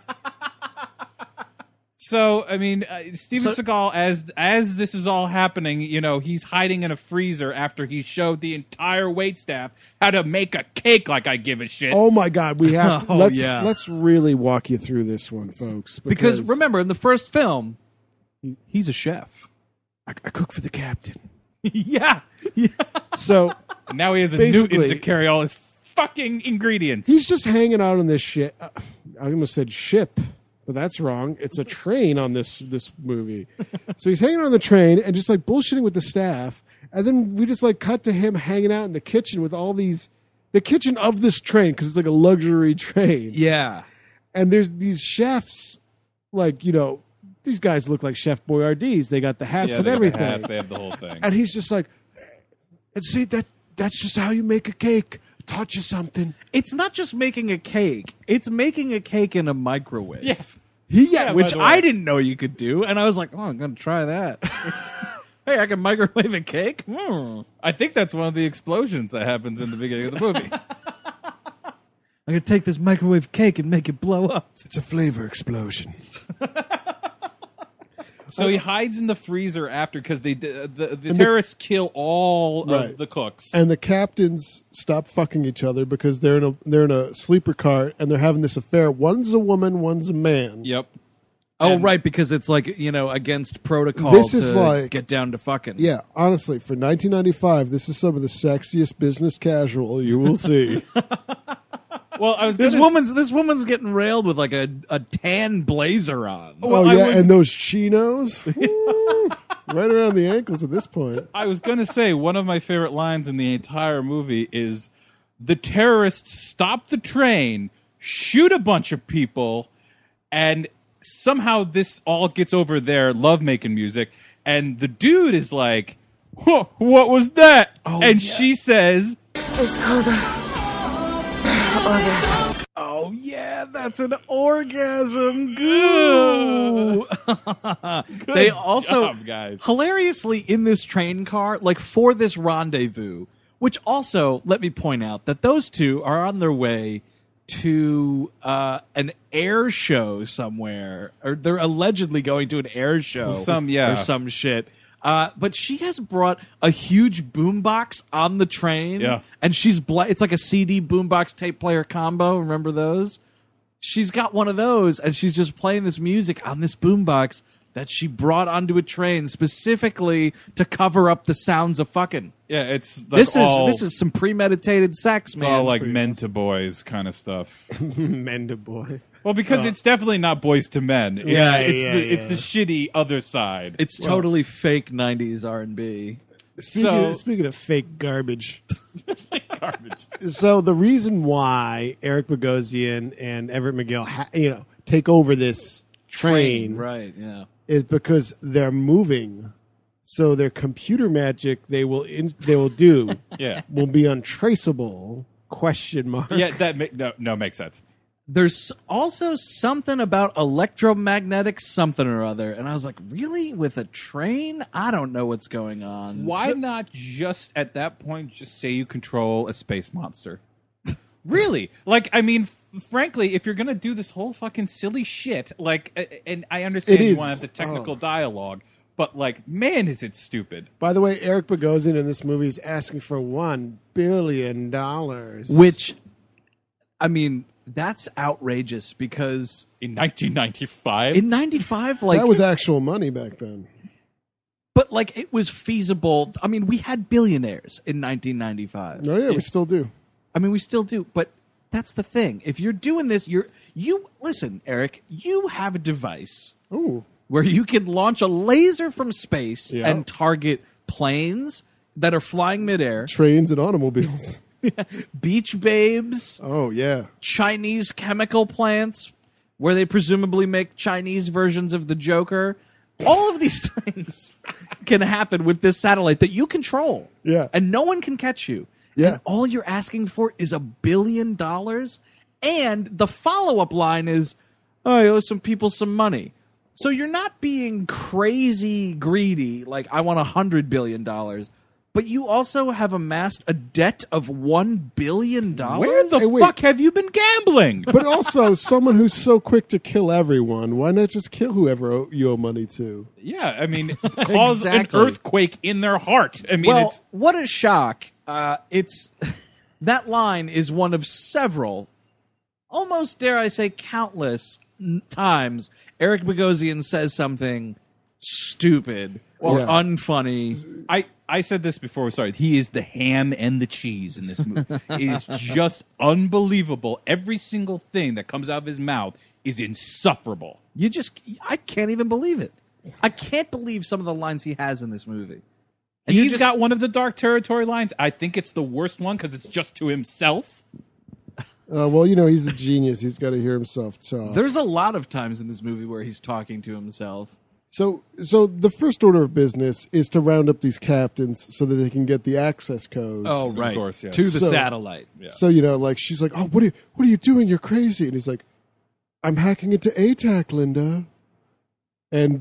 So, I mean, Steven So- Seagal, as this is all happening, he's hiding in a freezer after he showed the entire waitstaff how to make a cake like I give a shit. Oh my God, we have. Oh, let's yeah. let's really walk you through this one, folks. Because remember, in the first film, he's a chef. I cook for the captain. yeah. So And now he has a Basically- Newton to carry all his fucking ingredients. he's just hanging out on this shit. I almost said ship, but that's wrong. It's a train on this movie. So he's hanging on the train and just like bullshitting with the staff. And then we just like cut to him hanging out in the kitchen with all these, the kitchen of this train, because it's like a luxury train. Yeah. And there's these chefs, like, these guys look like Chef Boyardees. They got the hats yeah, and they got the everything. hats, they have the whole thing. And he's just like, and see, that's just how you make a cake. Taught you something. It's not just making a cake. It's making a cake in a microwave. Yeah. Yeah, Which by the way. I didn't know you could do. And I was like, oh, I'm going to try that. Hey, I can microwave a cake? I think that's one of the explosions that happens in the beginning of the movie. I'm going to take this microwave cake and make it blow up. it's a flavor explosion. So he hides in the freezer after because the terrorists kill all Right. of the cooks. And the captains stop fucking each other because they're in a sleeper cart and they're having this affair. One's a woman, one's a man. Yep. Oh, And- right, because it's like, against protocol This to is like- get down to fucking. Yeah, honestly, for 1995, this is some of the sexiest business casual you will see. Well, I was This gonna woman's getting railed with like a tan blazer on. Oh, I yeah, was- and those chinos. Woo, right around the ankles at this point. I was going to say one of my favorite lines in the entire movie is the terrorists stop the train, shoot a bunch of people, and somehow this all gets over their lovemaking music. and the dude is like, "Huh, what was that?" And she says, It's called orgasm. Oh yeah, that's an orgasm. Goo. They also job, guys. hilariously in this train car, like for this rendezvous, which also let me point out that those two are on their way to an air show somewhere, or they're allegedly going to an air show, or some shit. But she has brought a huge boombox on the train, and it's like a CD boombox tape player combo. Remember those? She's got one of those, and she's just playing this music on this boombox that she brought onto a train specifically to cover up the sounds of fucking. Yeah, it's like this is some premeditated sex, it's man. all like men to boys kind of stuff. Men to boys. Well, because it's definitely not boys to men. It's the shitty other side. It's totally fake 90s R&B. Speaking of fake garbage. So the reason why Eric Bogosian and Everett McGill take over this train right, yeah, is because they're moving. So their computer magic they will do will be untraceable? ? Yeah, that makes sense. There's also something about electromagnetic something or other, and I was like, really? With a train? I don't know what's going on. Why not just at that point just say you control a space monster? Really? Like, I mean, frankly, if you're gonna do this whole fucking silly shit, like, and I understand you want to have the technical dialogue, but like, man, is it stupid. By the way, Eric Bogosian in this movie is asking for $1 billion, which, I mean, that's outrageous because in 1995, in 95, like that was actual money back then. But like, it was feasible. I mean, we had billionaires in 1995. Oh yeah, we still do. I mean, we still do, but that's the thing. If you're doing this, you listen, Eric, you have a device where you can launch a laser from space and target planes that are flying midair, trains and automobiles, beach babes. Oh yeah, Chinese chemical plants where they presumably make Chinese versions of the Joker. All of these things can happen with this satellite that you control. Yeah, and no one can catch you. Yeah. And all you're asking for is $1 billion. And the follow-up line is, oh, I owe some people some money. So you're not being crazy greedy, like I want $100 billion. But you also have amassed a debt of $1 billion? Where the fuck have you been gambling? But also, someone who's so quick to kill everyone, why not just kill whoever you owe money to? Yeah, I mean, cause an earthquake in their heart. I mean, well, what a shock. It's that line is one of several, almost dare I say countless times Eric Bogosian says something stupid or unfunny. I said this before. Sorry, he is the ham and the cheese in this movie. It is just unbelievable. Every single thing that comes out of his mouth is insufferable. I can't even believe it. I can't believe some of the lines he has in this movie. And he's got one of the Dark Territory lines. I think it's the worst one because it's just to himself. Well, he's a genius. He's got to hear himself talk. There's a lot of times in this movie where he's talking to himself. So the first order of business is to round up these captains so that they can get the access codes. Oh, right. Of course, yes. To the satellite. Yeah. So, like, she's like, oh, what are you doing? You're crazy. And he's like, I'm hacking into ATAC, Linda. And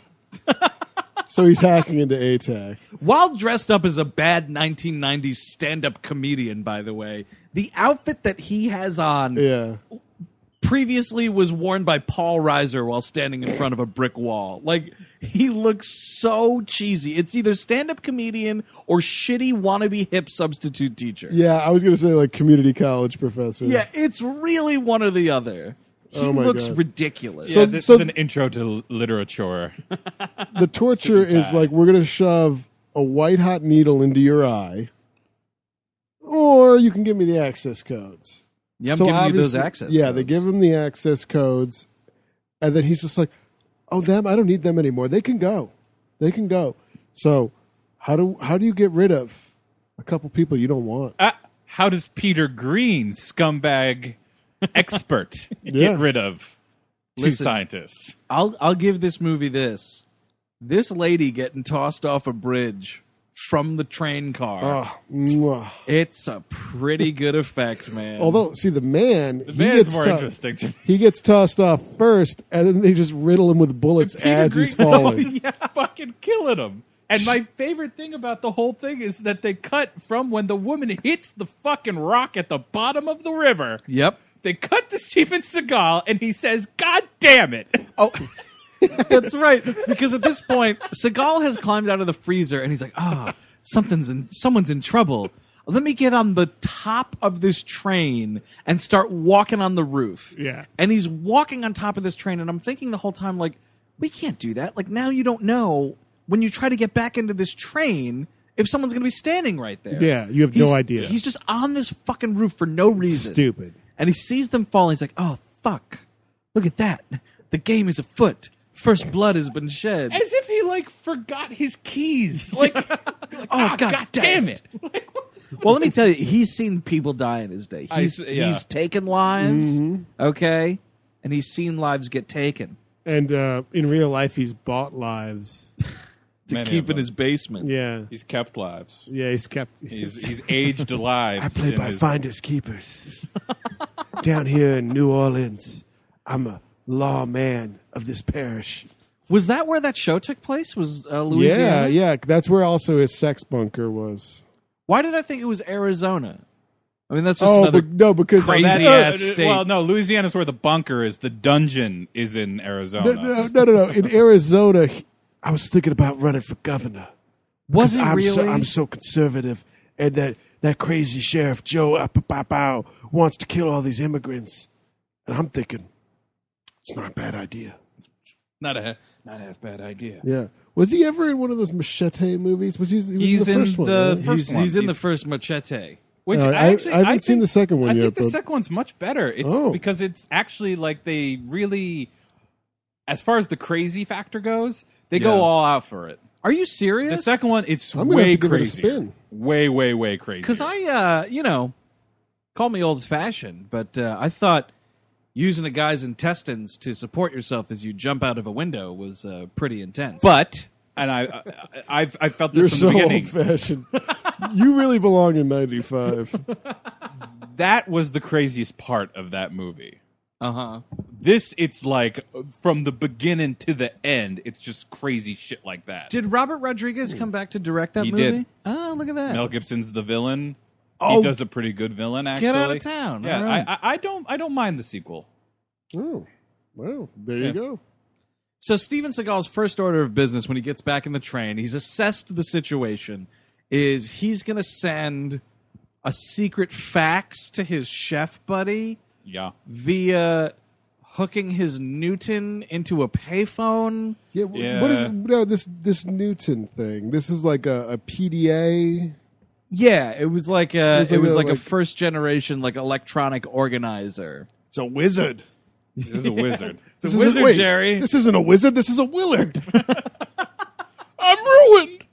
so he's hacking into ATAC. While dressed up as a bad 1990s stand-up comedian, by the way, the outfit that he has on previously was worn by Paul Reiser while standing in front of a brick wall. Like, he looks so cheesy. It's either stand-up comedian or shitty wannabe hip substitute teacher. Yeah, I was going to say, like, community college professor. Yeah, it's really one or the other. He looks ridiculous. Yeah, this is an intro to literature. The torture is like, we're going to shove a white-hot needle into your eye, or you can give me the access codes. Yeah, I'm giving you those access codes. Yeah, they give him the access codes, and then he's just like, oh, them? I don't need them anymore. They can go. So how do you get rid of a couple people you don't want? How does Peter Green, scumbag expert, get rid of two scientists? I'll give this movie this. This lady getting tossed off a bridge from the train car. Oh, mwah. It's a pretty good effect, man. Although, see, the man is more interesting to me. He gets tossed off first, and then they just riddle him with bullets as he's falling. Fucking killing him. And my favorite thing about the whole thing is that they cut from when the woman hits the fucking rock at the bottom of the river. Yep. They cut to Steven Seagal, and he says, "God damn it." Oh, that's right. Because at this point, Seagal has climbed out of the freezer, and he's like, someone's in trouble. Let me get on the top of this train and start walking on the roof. Yeah. And he's walking on top of this train, and I'm thinking the whole time, like, we can't do that. Like, now you don't know when you try to get back into this train if someone's going to be standing right there. Yeah, you have no idea. He's just on this fucking roof for no reason. Stupid. And he sees them fall, and he's like, oh, fuck. Look at that. The game is afoot. First blood has been shed. As if he, like, forgot his keys. Like, God damn it. Well, let me tell you, he's seen people die in his day. He's taken lives, okay? And he's seen lives get taken. And in real life, he's bought lives. To keep in his basement. Yeah. He's kept lives. Yeah, he's kept... He's aged lives. I play by finders keepers. Down here in New Orleans, I'm a lawman of this parish. Was that where that show took place? Was Louisiana? Yeah. That's where also his sex bunker was. Why did I think it was Arizona? I mean, that's just another because crazy ass state. Well, no, Louisiana's where the bunker is. The dungeon is in Arizona. No. In Arizona, I was thinking about running for governor. Was it really? I'm so conservative, and that crazy sheriff Joe Apapapao wants to kill all these immigrants, and I'm thinking it's not a bad idea. Not a half bad idea. Yeah. Was he ever in one of those Machete movies? He's in the first one. Right? He's in the first Machete. Which I haven't seen the second one yet. I think the second one's much better. It's because it's actually like they really, as far as the crazy factor goes, they go all out for it. Are you serious? The second one, it's I'm gonna way have to give it a crazier. spin. Way crazier. Because call me old-fashioned, but I thought using a guy's intestines to support yourself as you jump out of a window was pretty intense. But, and I felt this You're from the so beginning. old-fashioned. You really belong in 95. That was the craziest part of that movie. Uh-huh. This, it's like, from the beginning to the end, it's just crazy shit like that. Did Robert Rodriguez come back to direct that He movie? did. Oh, look at that. Mel Gibson's the villain. Oh, he does a pretty good villain, actually. Get out of town. Yeah, All right. I don't mind the sequel. Oh, well, there you go. So Steven Seagal's first order of business when he gets back in the train, he's assessed the situation, is he's going to send a secret fax to his chef buddy via hooking his Newton into a payphone. Yeah. What is this Newton thing? This is like a PDA. Yeah, it was like a like first generation like electronic organizer. It's a wizard. This is a wizard. It's a wizard, Jerry. This isn't a wizard. This is a Willard. I'm ruined.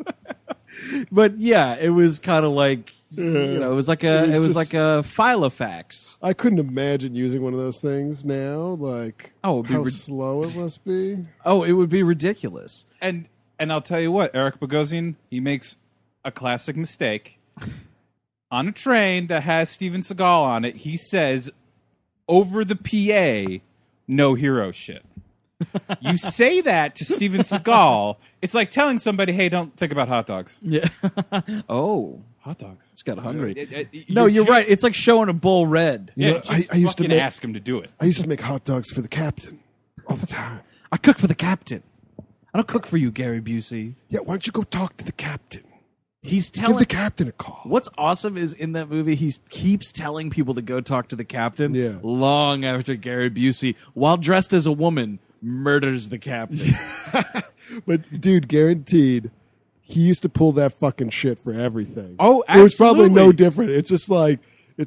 But yeah, it was kind of like it was like a Filofax. I couldn't imagine using one of those things now. Like, it'd be how slow it must be. Oh, it would be ridiculous. And I'll tell you what, Eric Bogosian, he makes a classic mistake. On a train that has Steven Seagal on it, he says over the PA, "No hero shit." You say that to Steven Seagal, it's like telling somebody, "Hey, don't think about hot dogs." Yeah. Oh, hot dogs. It's got hungry. No, you're right. It's like showing a bull red. Yeah, I used to ask him to do it. I used to make hot dogs for the captain all the time. I cook for the captain. I don't cook for you, Gary Busey. Yeah, why don't you go talk to the captain? He's telling Give the captain a call. What's awesome is in that movie, he keeps telling people to go talk to the captain long after Gary Busey, while dressed as a woman, murders the captain. But, dude, guaranteed, he used to pull that fucking shit for everything. Oh, absolutely. It was probably no different. It's just like,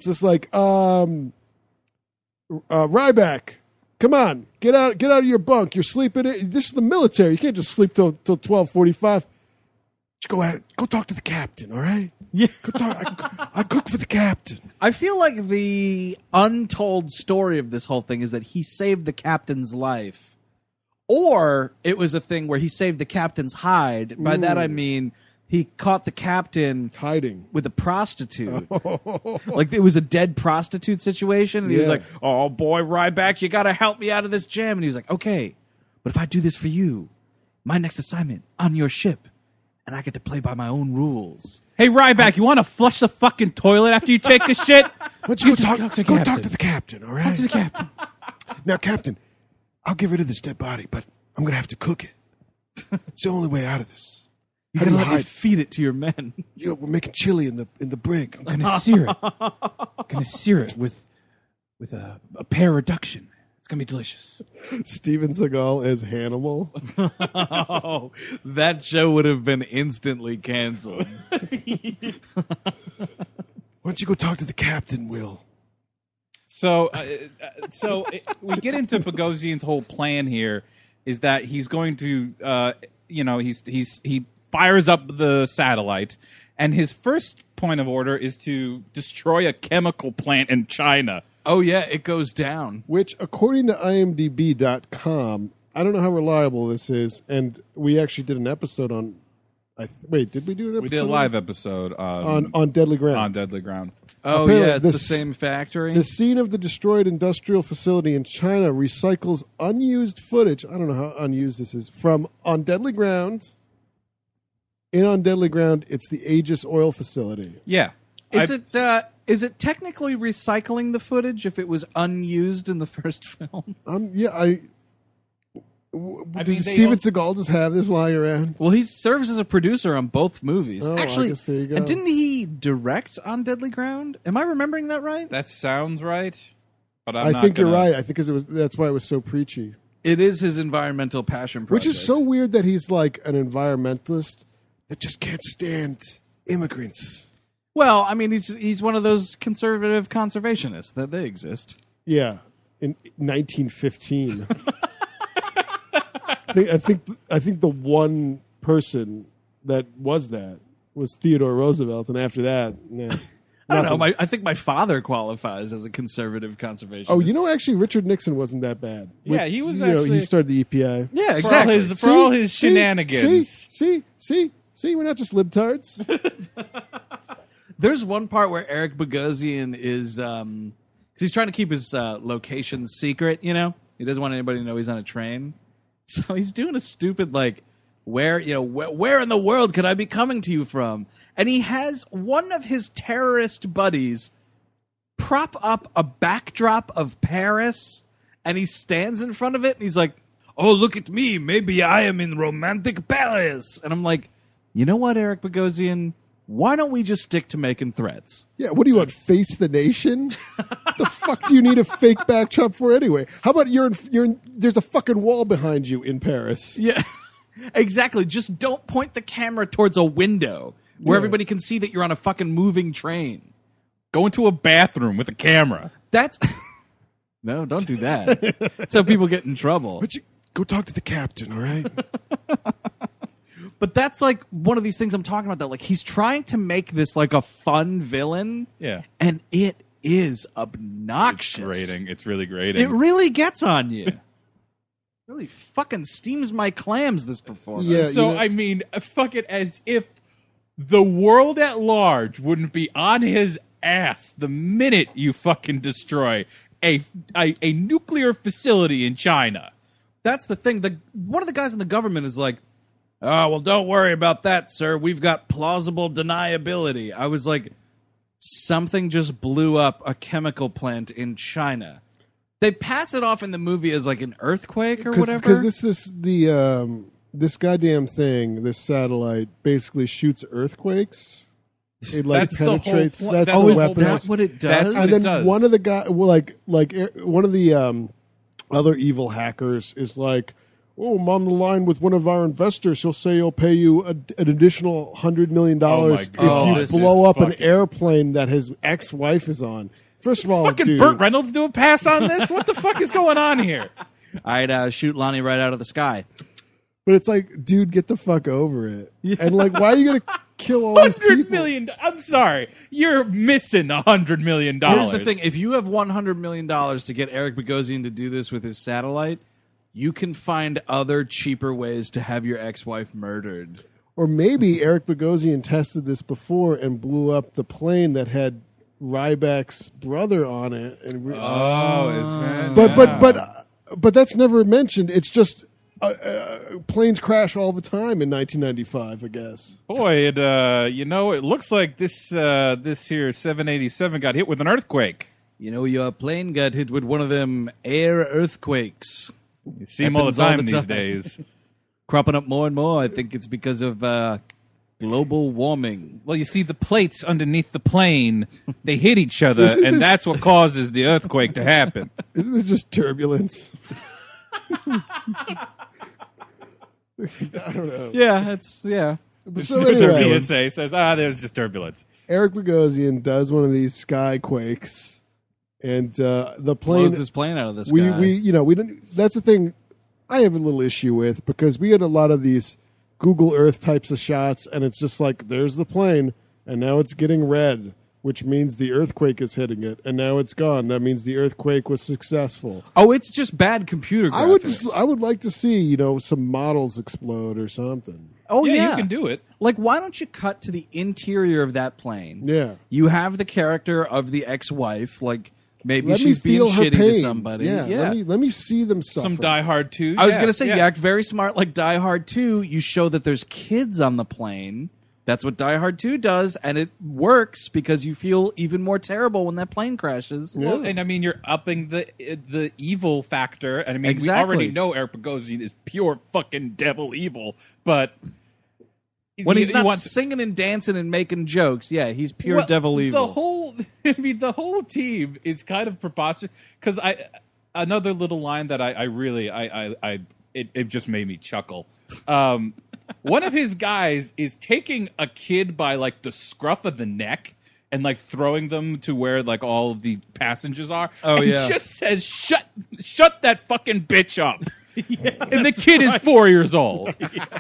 Ryback, come on, get out of your bunk. You're sleeping. This is the military. You can't just sleep till 12:45. Just go talk to the captain, all right? Yeah. Go talk. I cook for the captain. I feel like the untold story of this whole thing is that he saved the captain's life Or it was a thing where he saved the captain's hide. By that I mean he caught the captain hiding with a prostitute. Like it was a dead prostitute situation. And he was like, oh boy, Ryback, you got to help me out of this jam. And he was like, okay, but if I do this for you, my next assignment on your ship, and I get to play by my own rules. Hey, Ryback, you want to flush the fucking toilet after you take a shit? Let's go talk to the captain, all right? Talk to the captain. Now, Captain, I'll get rid of this dead body, but I'm going to have to cook it. It's the only way out of this. You gotta let me feed it to your men. We're making chili in the brig. I'm gonna sear it with a pear reduction. It's gonna be delicious. Steven Seagal as Hannibal. Oh, that show would have been instantly canceled. Why don't you go talk to the captain, Will? So we get into Bogosian's whole plan here. Is that he's going to, he fires up the satellite, and his first point of order is to destroy a chemical plant in China. Oh, yeah, it goes down. Which, according to IMDb.com, I don't know how reliable this is, and we actually did an episode on... Wait, did we do an episode? We did a live episode on Deadly Ground. On Deadly Ground. Oh, apparently, yeah, it's the same factory. The scene of the destroyed industrial facility in China recycles unused footage. I don't know how unused this is. From On Deadly Ground. On Deadly Ground, it's the Aegis oil facility. Yeah. Is it technically recycling the footage if it was unused in the first film? Did Steven Seagal just have this lying around? Well, he serves as a producer on both movies. Oh, Actually, I guess there you go. And didn't he direct On Deadly Ground? Am I remembering that right? That sounds right, but I think you're right. I think that's why it was so preachy. It is his environmental passion project. Which is so weird that he's like an environmentalist that just can't stand immigrants. Well, I mean, he's one of those conservative conservationists that they exist. Yeah, in 1915. I think the one person that was Theodore Roosevelt, and after that, nah, I don't know. I think my father qualifies as a conservative conservationist. Oh, actually, Richard Nixon wasn't that bad. Yeah, he was actually... he started the EPA. Yeah, exactly. For all his shenanigans. See, we're not just libtards. There's one part where Eric Bogosian is... because he's trying to keep his location secret, He doesn't want anybody to know he's on a train. So he's doing a stupid, where in the world could I be coming to you from? And he has one of his terrorist buddies prop up a backdrop of Paris, and he stands in front of it, and he's like, oh, look at me. Maybe I am in romantic Paris. And I'm like, you know what, Eric Bogosian? Why don't we just stick to making threats? Yeah, what do you want, face the nation? The fuck do you need a fake backdrop for anyway? How about there's a fucking wall behind you in Paris? Yeah, exactly. Just don't point the camera towards a window where everybody can see that you're on a fucking moving train. Go into a bathroom with a camera. No, don't do that. That's how people get in trouble. But you go talk to the captain, all right? But that's one of these things I'm talking about, that he's trying to make this a fun villain. Yeah. And it is obnoxious. It's really grating. It really gets on you. Really fucking steams my clams, this performance. Yeah, so, I mean, fuck it, as if the world at large wouldn't be on his ass the minute you fucking destroy a nuclear facility in China. That's the thing. One of the guys in the government is like, oh, well, don't worry about that, sir. We've got plausible deniability. I was like, something just blew up a chemical plant in China. They pass it off in the movie as an earthquake or whatever. Because this goddamn thing, this satellite, basically shoots earthquakes. It penetrates. That's the weapon. Is that what it does? And then one of the guys, one of the other evil hackers is like, oh, I'm on the line with one of our investors. He'll say he'll pay you an additional $100 million if you blow up an airplane that his ex-wife is on. First of all, fucking Burt Reynolds do a pass on this? What the fuck is going on here? I'd shoot Lonnie right out of the sky. But it's like, dude, get the fuck over it. Yeah. And why are you going to kill all these people? $100 million. I'm sorry. You're missing $100 million. Here's the thing. If you have $100 million to get Eric Bogosian to do this with his satellite, you can find other cheaper ways to have your ex-wife murdered. Or maybe Eric Bogosian tested this before and blew up the plane that had Ryback's brother on it. And but that's never mentioned. It's just planes crash all the time in 1995, I guess. Boy, it looks like this here 787 got hit with an earthquake. Your plane got hit with one of them air earthquakes. You see them all the time these days. Cropping up more and more. I think it's because of global warming. Well, you see the plates underneath the plane, they hit each other, and that's what causes the earthquake to happen. Isn't this just turbulence? I don't know. Yeah, yeah. So anyway, TSA says, there's just turbulence. Eric Bogosian does one of these skyquakes, and the plane blows his plane out of the sky. We don't. That's the thing I have a little issue with, because we had a lot of these Google Earth types of shots, and it's just like, there's the plane, and now it's getting red, which means the earthquake is hitting it, and now it's gone. That means the earthquake was successful. Oh, it's just bad computer graphics. I would like to see, some models explode or something. Oh, yeah. You can do it. Like, why don't you cut to the interior of that plane? Yeah. You have the character of the ex-wife, like, maybe Let she's me feel being her shitty pain. to somebody. Yeah. Let me see them suffer. Some Die Hard 2. I was going to say, you act very smart like Die Hard 2. You show that there's kids on the plane. That's what Die Hard 2 does, and it works because you feel even more terrible when that plane crashes. Yeah. Well, and I mean, you're upping the evil factor, and I mean, Exactly. we already know Eric Bogosian is pure fucking devil evil, but when he's not singing and dancing and making jokes, yeah, he's pure devil evil. The whole team is kind of preposterous, because another little line that I really it just made me chuckle. One of his guys is taking a kid by like the scruff of the neck and like throwing them to where like all of the passengers are. Oh, and yeah. just says, shut that fucking bitch up. And the kid is 4 years old.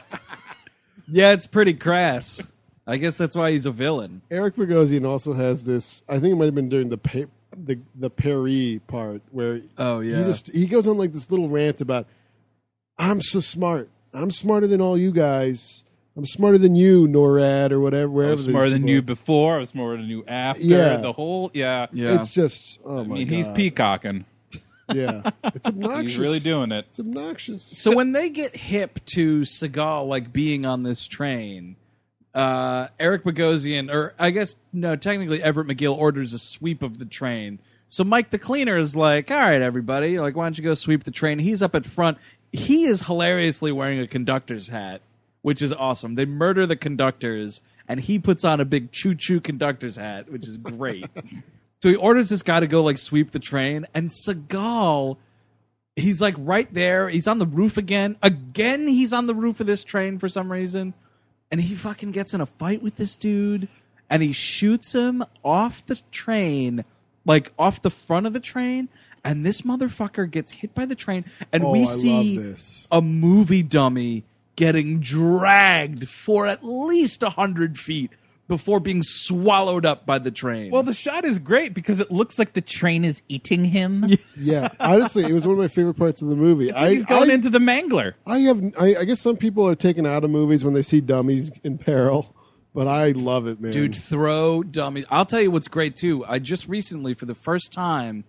Yeah, it's pretty crass. I guess that's why he's a villain. Eric Bogosian also has this. I think it might have been during the Perry part where he goes on like this little rant about, I'm so smart. I'm smarter than all you guys. I'm smarter than you, NORAD, or whatever. I was smarter than you before. I was smarter than you after. Yeah. The whole, yeah. It's just, I mean, he's peacocking. Yeah. It's obnoxious. He's really doing it. It's obnoxious. So when they get hip to Seagal, like, being on this train, Eric Bogosian, or I guess, no, technically Everett McGill orders a sweep of the train. So Mike the cleaner is like, all right, everybody, like, why don't you go sweep the train? He's up at front. He is hilariously wearing a conductor's hat, which is awesome. They murder the conductors, and he puts on a big choo-choo conductor's hat, which is great. So he orders this guy to go, like, sweep the train, and Seagal, he's, like, right there. He's on the roof again. Again, he's on the roof of this train for some reason, and he fucking gets in a fight with this dude, and he shoots him off the train, like, off the front of the train, and this motherfucker gets hit by the train, and we see a movie dummy getting dragged for at least 100 feet before being swallowed up by the train. Well, the shot is great because it looks like the train is eating him. Yeah, honestly, it was one of my favorite parts of the movie. He's going into the mangler. I guess some people are taken out of movies when they see dummies in peril, but I love it, man. Dude, throw dummies. I'll tell you what's great, too. I just recently, for the first time,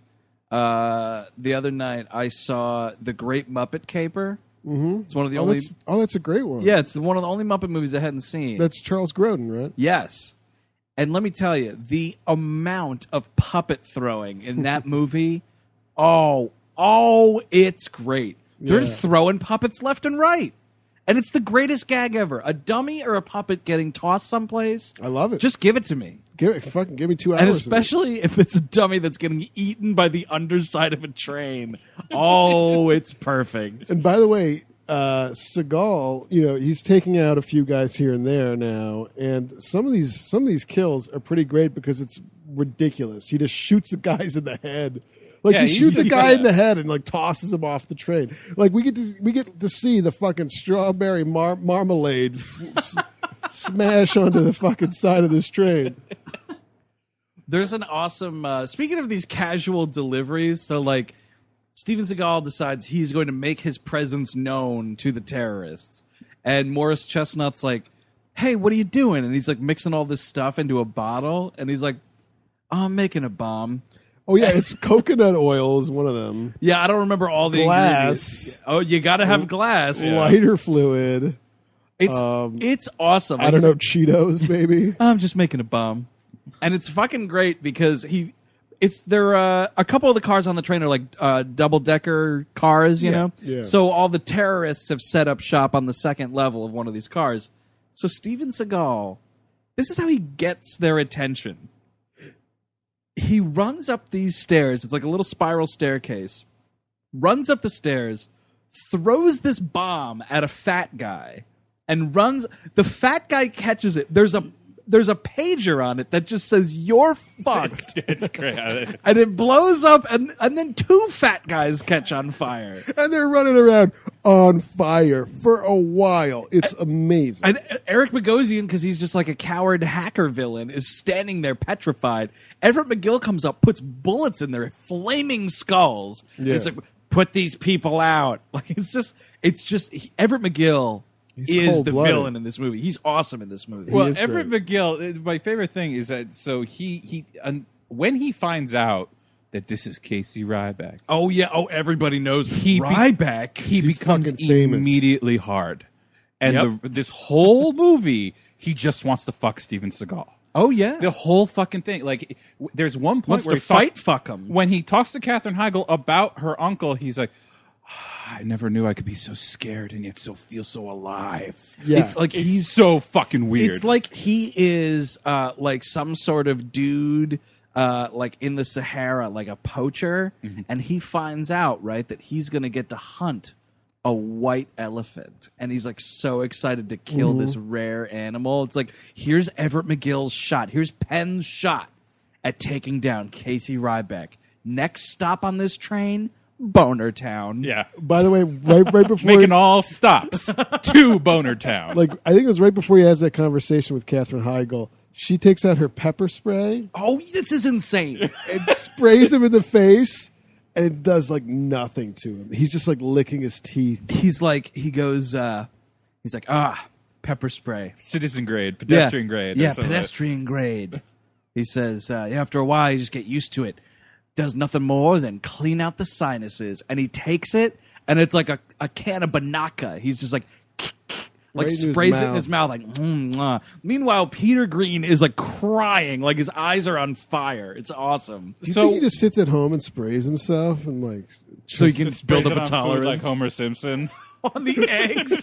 the other night, I saw The Great Muppet Caper. Mm-hmm. It's one of the only... that's a great one. Yeah, it's one of the only Muppet movies I hadn't seen. That's Charles Grodin, right? Yes. And let me tell you, the amount of puppet throwing in that movie, it's great. They're throwing puppets left and right. And it's the greatest gag ever. A dummy or a puppet getting tossed someplace. I love it. Just give it to me. Give me 2 hours. And especially if it's a dummy that's getting eaten by the underside of a train. Oh, it's perfect. And by the way, Seagal, he's taking out a few guys here and there now, and some of these kills are pretty great because it's ridiculous. He just shoots the guys in the head. Like, he shoots a guy in the head and like tosses him off the train. Like, we get to see the fucking strawberry marmalade smash onto the fucking side of this train. There's an awesome speaking of these casual deliveries, so like Steven Seagal decides he's going to make his presence known to the terrorists. And Morris Chestnut's like, hey, what are you doing? And he's like mixing all this stuff into a bottle. And he's like, oh, I'm making a bomb. Oh, yeah, it's coconut oil is one of them. Yeah, I don't remember all the Glass. ingredients. Oh, you got to have glass. Lighter fluid. It's awesome. I don't know, Cheetos, maybe? I'm just making a bomb. And it's fucking great because a couple of the cars on the train are like double-decker cars, you know? Yeah. So all the terrorists have set up shop on the second level of one of these cars. So Steven Seagal, this is how he gets their attention. He runs up these stairs. It's like a little spiral staircase. Runs up the stairs, throws this bomb at a fat guy, and runs. The fat guy catches it. There's a pager on it that just says "You're fucked." It's great. And it blows up, and then two fat guys catch on fire. And they're running around on fire for a while. It's amazing. And Eric Bogosian, because he's just like a coward hacker villain, is standing there petrified. Everett McGill comes up, puts bullets in their flaming skulls. Yeah. It's like, put these people out. Like it's just Everett McGill is the villain in this movie. He's awesome in this movie. Well, Everett McGill, my favorite thing is that he when he finds out that this is Casey Ryback. Oh yeah, everybody knows Ryback. He becomes fucking famous. immediately hard. And this whole movie, he just wants to fuck Steven Seagal. Oh yeah, The whole fucking thing. Like, there's one point wants where to fuck him. When he talks to Katherine Heigl about her uncle, he's like, I never knew I could be so scared and yet feel so alive. Yeah. It's like he's so fucking weird. It's like he is like some sort of dude like in the Sahara, like a poacher, and he finds out, right, that he's going to get to hunt a white elephant, and he's like so excited to kill this rare animal. It's like, here's Everett McGill's shot. Here's Penn's shot at taking down Casey Ryback. Next stop on this train, Boner Town. Yeah. By the way, right before Making all stops to Boner Town. like I think it was right before he has that conversation with Katherine Heigl. She takes out her pepper spray Oh, this is insane. and sprays him in the face, and it does like nothing to him. He's just like licking his teeth. He's like, pepper spray. Citizen grade, pedestrian grade. Yeah, or something. pedestrian grade. He says, after a while, you just get used to it. Does nothing more than clean out the sinuses. And he takes it, and it's like a can of Banaka. He's just like Right into his sprays it in mouth. his mouth, like, Meanwhile, Peter Green is like crying, like his eyes are on fire. It's awesome. Do you think he just sits at home and sprays himself and like? So he can build up a Food tolerance like Homer Simpson. on the eggs.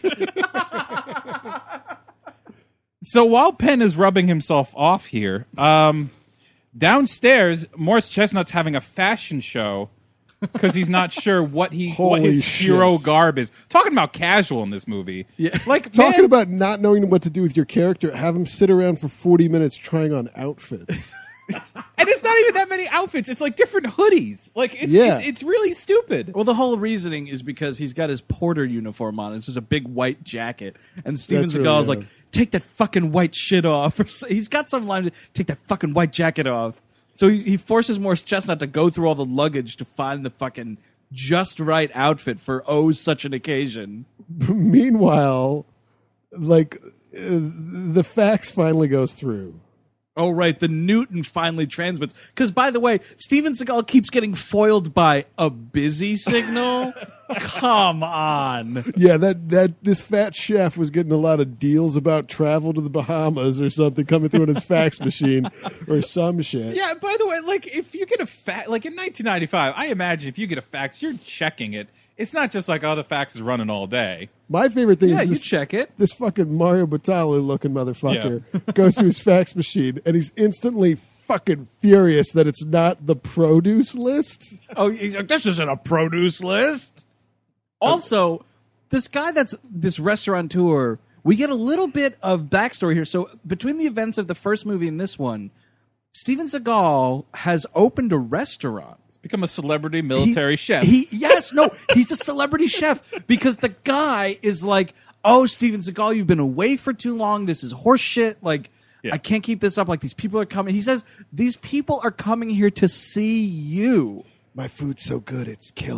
So while Penn is rubbing himself off here, downstairs, Morris Chestnut's having a fashion show because he's not sure what Holy his shit. hero garb is. Talking about casual in this movie. Yeah. Like, Talking man, about not knowing what to do with your character, have him sit around for 40 minutes trying on outfits. and it's not even that many outfits. It's like different hoodies. Like, it's really stupid. Well, the whole reasoning is because he's got his porter uniform on. It's just a big white jacket. And Steven That's Seagal's really like, take that fucking white shit off. He's got some line, take that fucking white jacket off. So he forces Morris Chestnut to go through all the luggage to find the fucking just right outfit for such an occasion. Meanwhile, like the fax finally goes through. Oh, right. The Newton finally transmits. Because, by the way, Steven Seagal keeps getting foiled by a busy signal. Come on. Yeah, that this fat chef was getting a lot of deals about travel to the Bahamas or something coming through in his fax machine or some shit. Yeah, by the way, like, if you get a fax, like in 1995, I imagine if you get a fax, you're checking it. It's not just like, oh, the fax is running all day. My favorite thing Yeah, is you this, check it. this fucking Mario Batali looking motherfucker goes to his fax machine and he's instantly fucking furious that it's not the produce list. Oh, he's like, this isn't a produce list. Also, this guy that's this restaurateur, we get a little bit of backstory here. So between the events of the first movie and this one, Steven Seagal has opened a restaurant. Become a celebrity military chef. He's a celebrity chef because the guy is like, oh, Steven Seagal, you've been away for too long. This is horse shit. Like, I can't keep this up. Like, these people are coming. He says, these people are coming here to see you. My food's so good, it's killer.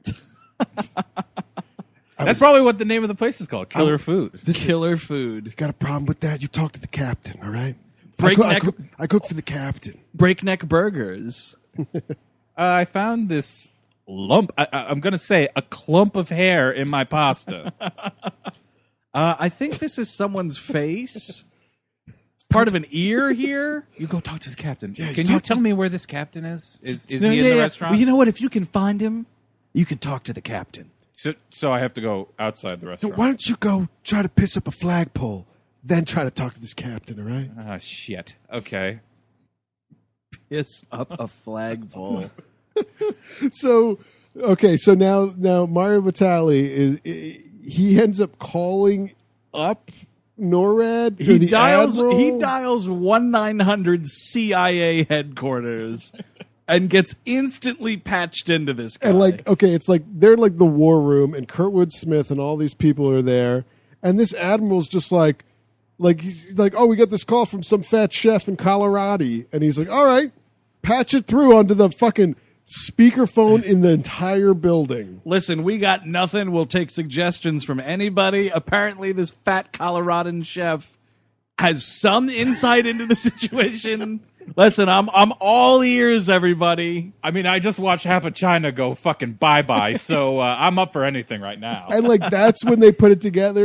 That's probably what the name of the place is called. Killer Food. Killer Food. Got a problem with that? You talk to the captain, all right? I cook for the captain. Breakneck Burgers. I found this lump. I'm going to say a clump of hair in my pasta. I think this is someone's face. It's part of an ear here. You go talk to the captain. Yeah, Can you tell me where this captain is? Is he in the restaurant? Well, you know what? If you can find him, you can talk to the captain. So I have to go outside the So restaurant. why don't you go try to piss up a flagpole, then try to talk to this captain, all right? Ah, shit. Okay. Piss up a flagpole. So now Mario Batali he ends up calling up NORAD. He the dials Admiral. 1-900 CIA headquarters and gets instantly patched into this guy. And it's like they're in like the war room, and Kurtwood Smith and all these people are there, and this admiral's just like he's like, oh, we got this call from some fat chef in Colorado, and he's like, all right, patch it through onto the fucking speakerphone in the entire building. Listen, we got nothing. We'll take suggestions from anybody. Apparently, this fat Coloradan chef has some insight into the situation. Listen, I'm all ears, everybody. I mean, I just watched half of China go fucking bye-bye, so I'm up for anything right now. And that's when they put it together.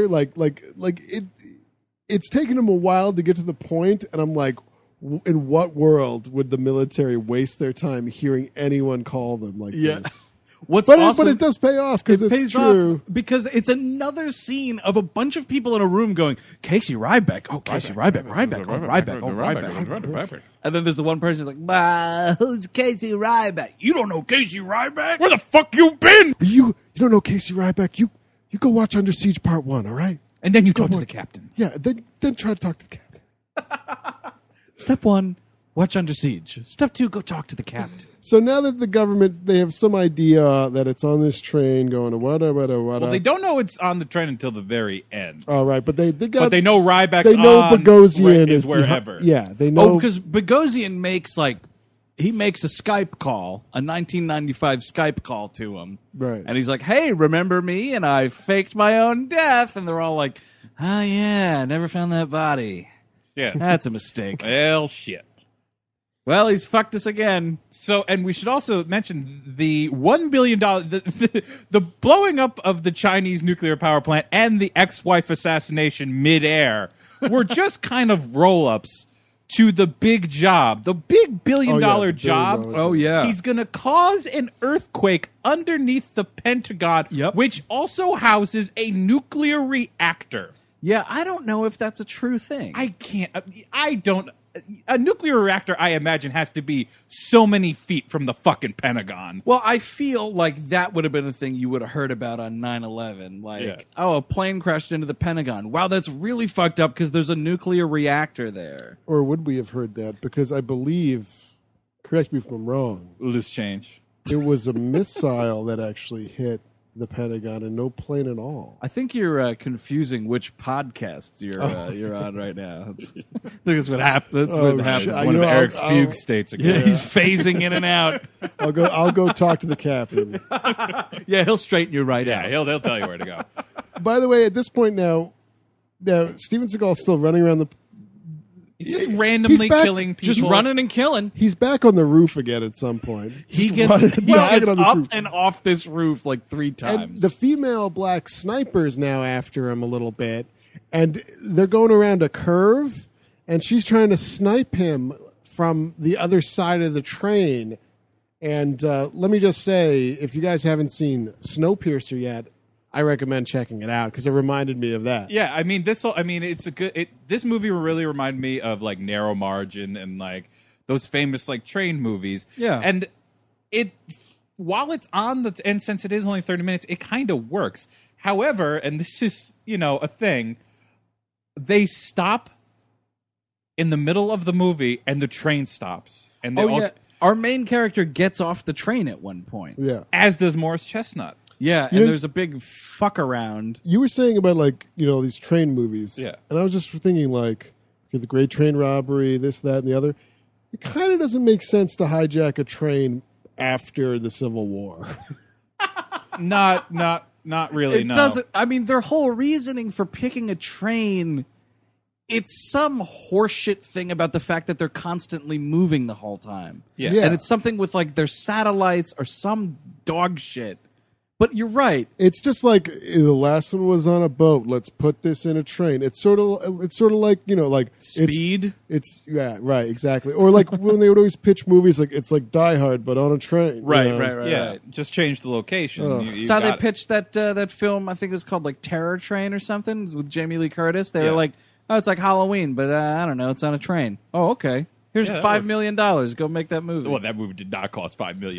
It's taken them a while to get to the point, and I'm like, in what world would the military waste their time hearing anyone call them like this? What's But awesome, it does pay off because it's pays true. off because it's another scene of a bunch of people in a room going, Casey Ryback, oh, Casey Ryback, Ryback. And then there's the one person who's like, who's Casey Ryback? You don't know Casey Ryback? Where the fuck you been? You don't know Casey Ryback. You go watch Under Siege Part 1, all right? And then you talk to the captain. Yeah, then try to talk to the captain. Step 1, watch Under Siege. Step 2, go talk to the captain. So now that the government, they have some idea that it's on this train going to wada. Well, they don't know it's on the train until the very end. All right, but they got. But they know Ryback's They know on, Bogosian is wherever. Yeah, they know. Oh, because Bogosian makes a Skype call, a 1995 Skype call to him. Right. And he's like, hey, remember me? And I faked my own death. And they're all like, oh, yeah, never found that body. Yeah. That's a mistake. Well, shit. Well, he's fucked us again. So, and we should also mention the $1 billion, the blowing up of the Chinese nuclear power plant and the ex-wife assassination midair were just kind of roll-ups to the big job, the big billion-dollar job. Oh, yeah. He's going to cause an earthquake underneath the Pentagon, which also houses a nuclear reactor. Yeah, I don't know if that's a true thing. A nuclear reactor, I imagine, has to be so many feet from the fucking Pentagon. Well, I feel like that would have been a thing you would have heard about on 9/11. A plane crashed into the Pentagon. Wow, that's really fucked up because there's a nuclear reactor there. Or would we have heard that? Because I believe, correct me if I'm wrong, Loose change. it was a missile that actually hit the Pentagon and no plane at all. I think you're confusing which podcasts you're on right now. I think that's what happens. That's what happens. shit. One of Eric's fugue states again. Yeah, he's phasing in and out. I'll go talk to the captain. Yeah, he'll straighten you right out. Yeah, he'll tell you where to go. By the way, at this point now Steven Seagal's still running around the. He's just randomly back, killing people. Just running and killing. He's back on the roof again at some point. He Just gets running on this up roof. and off this roof like 3 And times. the female black sniper's now after him a little bit, and they're going around a curve, and she's trying to snipe him from the other side of the train. And let me just say, if you guys haven't seen Snowpiercer yet, I recommend checking it out because it reminded me of that. Yeah, I mean it's a good. This movie really reminded me of like Narrow Margin and like those famous like train movies. Yeah, and it while it's on the and since it is only 30 minutes, it kind of works. However, and this is a thing, they stop in the middle of the movie and the train stops. And our main character gets off the train at one point. Yeah, as does Morris Chestnut. Yeah, and there's a big fuck around. You were saying about these train movies. Yeah. And I was just thinking the Great Train Robbery, this, that, and the other. It kind of doesn't make sense to hijack a train after the Civil War. Not really. It no. doesn't. I mean, their whole reasoning for picking a train, it's some horseshit thing about the fact that they're constantly moving the whole time. Yeah. Yeah. And it's something with like their satellites or some dog shit. But you're right. It's just like the last one was on a boat. Let's put this in a train. It's sort of like like Speed. It's yeah, right, exactly. Or like when they would always pitch movies like it's like Die Hard but on a train. Right, you know? right. Yeah, just change the location. That's how they pitched that film. I think it was called like Terror Train or something with Jamie Lee Curtis. They Yeah. were like, "Oh, it's like Halloween, but I don't know. It's on a train." Oh, okay. Here's Yeah, that $5 works. million. Go make that movie. Well, that movie did not cost $5 million,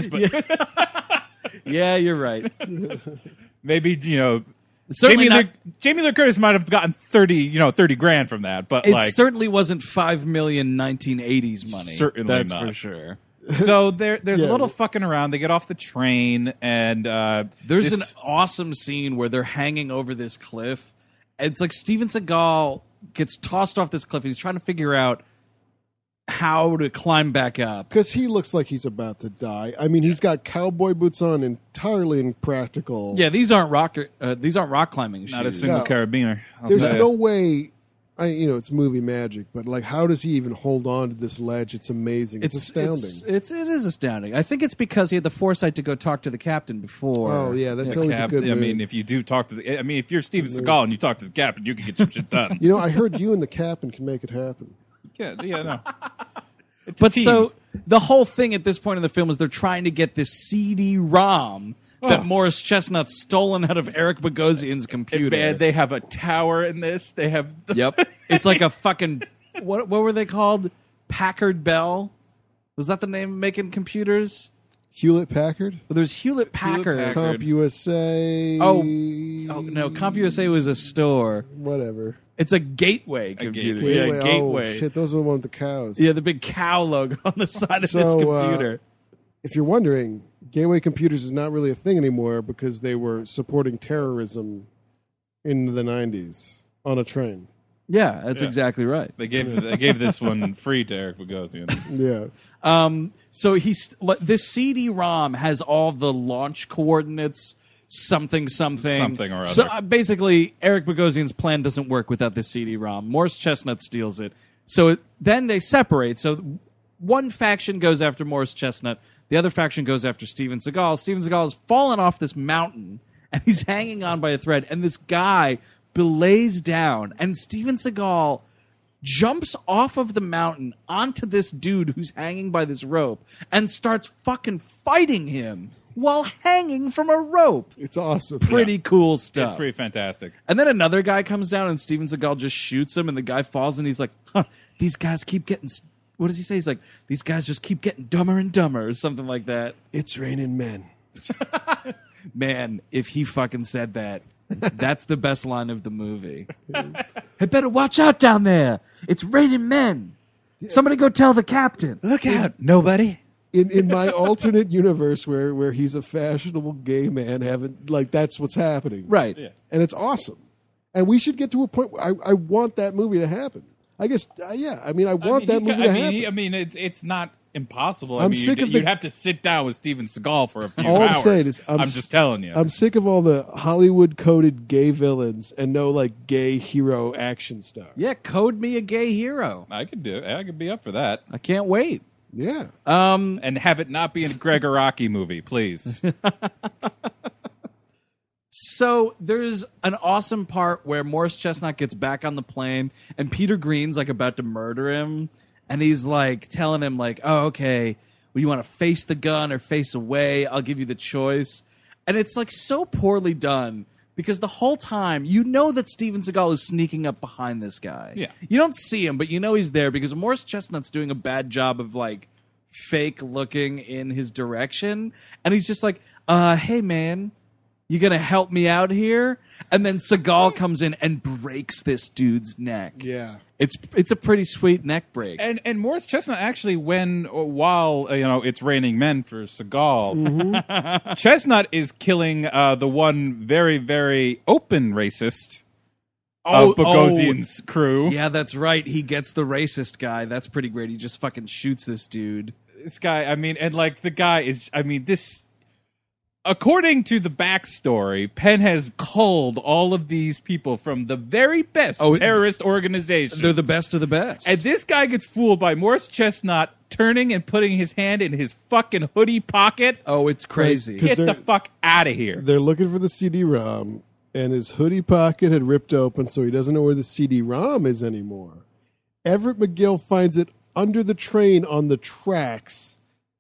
but Yeah, you're right. maybe Certainly Jamie Lee Curtis might have gotten 30 grand from that, but It like certainly wasn't $5 million 1980s money. Certainly that's not. for sure. so there's Yeah. a little fucking around. They get off the train and There's this- an awesome scene where they're hanging over this cliff. It's like Steven Seagal gets tossed off this cliff and he's trying to figure out how to climb back up. Because he looks like he's about to die. I mean, he's got cowboy boots on, entirely impractical. Yeah, these aren't rock climbing shoes. not a single No. carabiner. I'll There's tell ya. no way. It's movie magic, but like, how does he even hold on to this ledge? It's amazing. It's astounding. It is astounding. I think it's because he had the foresight to go talk to the captain before. Oh yeah, that's always Cap- a good. I move. mean, if you do talk to if you're Steven Seagal and you talk to the captain, you can get some shit done. I heard you and the captain can make it happen. yeah, no. But team. so the whole thing at this point in the film is they're trying to get this CD-ROM that Morris Chestnut's stolen out of Eric Bogosian's computer. Man, they have a tower in this. They have Yep. It's like a fucking what were they called? Packard Bell? Was that the name of making computers? Hewlett Packard, Well, there's Hewlett Packard. Packard. Comp USA. Oh no, CompUSA was a store. whatever. It's a gateway computer. gateway. Yeah, gateway. Oh shit, those are the ones with the cows. Yeah, the big cow logo on the side of this So, computer. If you're wondering, Gateway Computers is not really a thing anymore because they were supporting terrorism in the 90s on a train. Yeah, that's exactly right. They gave this one free to Eric Bogosian. Yeah. So this CD-ROM has all the launch coordinates, something Something or So other. basically, Eric Bogosian's plan doesn't work without this CD-ROM. Morris Chestnut steals it. So then they separate. So one faction goes after Morris Chestnut. The other faction goes after Steven Seagal. Steven Seagal has fallen off this mountain, and he's hanging on by a thread. And this guy belays down, and Steven Seagal jumps off of the mountain onto this dude who's hanging by this rope and starts fucking fighting him while hanging from a rope. It's awesome. Pretty cool stuff. It's pretty fantastic. And then another guy comes down and Steven Seagal just shoots him and the guy falls and he's like, these guys keep getting... What does he say? He's like, these guys just keep getting dumber and dumber or something like that. It's raining men. Man, if he fucking said that, that's the best line of the movie. Hey, better watch out down there. It's raining men. Somebody go tell the captain. Look out, nobody. In my alternate universe where he's a fashionable gay man, that's what's happening. Right. Yeah. And it's awesome. And we should get to a point where I want that movie to happen. I guess, yeah. I mean, I want that movie to happen. It's not impossible. I'm sick of you'd have to sit down with Steven Seagal for a few All hours. I'm saying is, I'm just telling you. I'm sick of all the Hollywood-coded gay villains and no, like, gay hero action star. Yeah, code me a gay hero. I could do it. I could be up for that. I can't wait. Yeah. And have it not be a Greg Araki movie, please. So there's an awesome part where Morris Chestnut gets back on the plane and Peter Green's like about to murder him. And he's like telling him like, oh, okay, well, you want to face the gun or face away? I'll give you the choice. And it's like so poorly done because the whole time you know that Steven Seagal is sneaking up behind this guy. Yeah. You don't see him, but you know he's there because Morris Chestnut's doing a bad job of like fake looking in his direction. And he's just like, hey, man. You gonna help me out here? And then Seagal comes in and breaks this dude's neck. Yeah. It's a pretty sweet neck break. And Morris Chestnut actually, while it's raining men for Seagal, Chestnut is killing the one very, very open racist of Bogosian's crew. Yeah, that's right. He gets the racist guy. That's pretty great. He just fucking shoots this dude. This guy, and like the guy is, this. according to the backstory, Penn has culled all of these people from the very best terrorist organizations. They're the best of the best. And this guy gets fooled by Morris Chestnut turning and putting his hand in his fucking hoodie pocket. Oh, it's crazy. Right, Get the fuck out of here. They're looking for the CD-ROM, and his hoodie pocket had ripped open, so he doesn't know where the CD-ROM is anymore. Everett McGill finds it under the train on the tracks.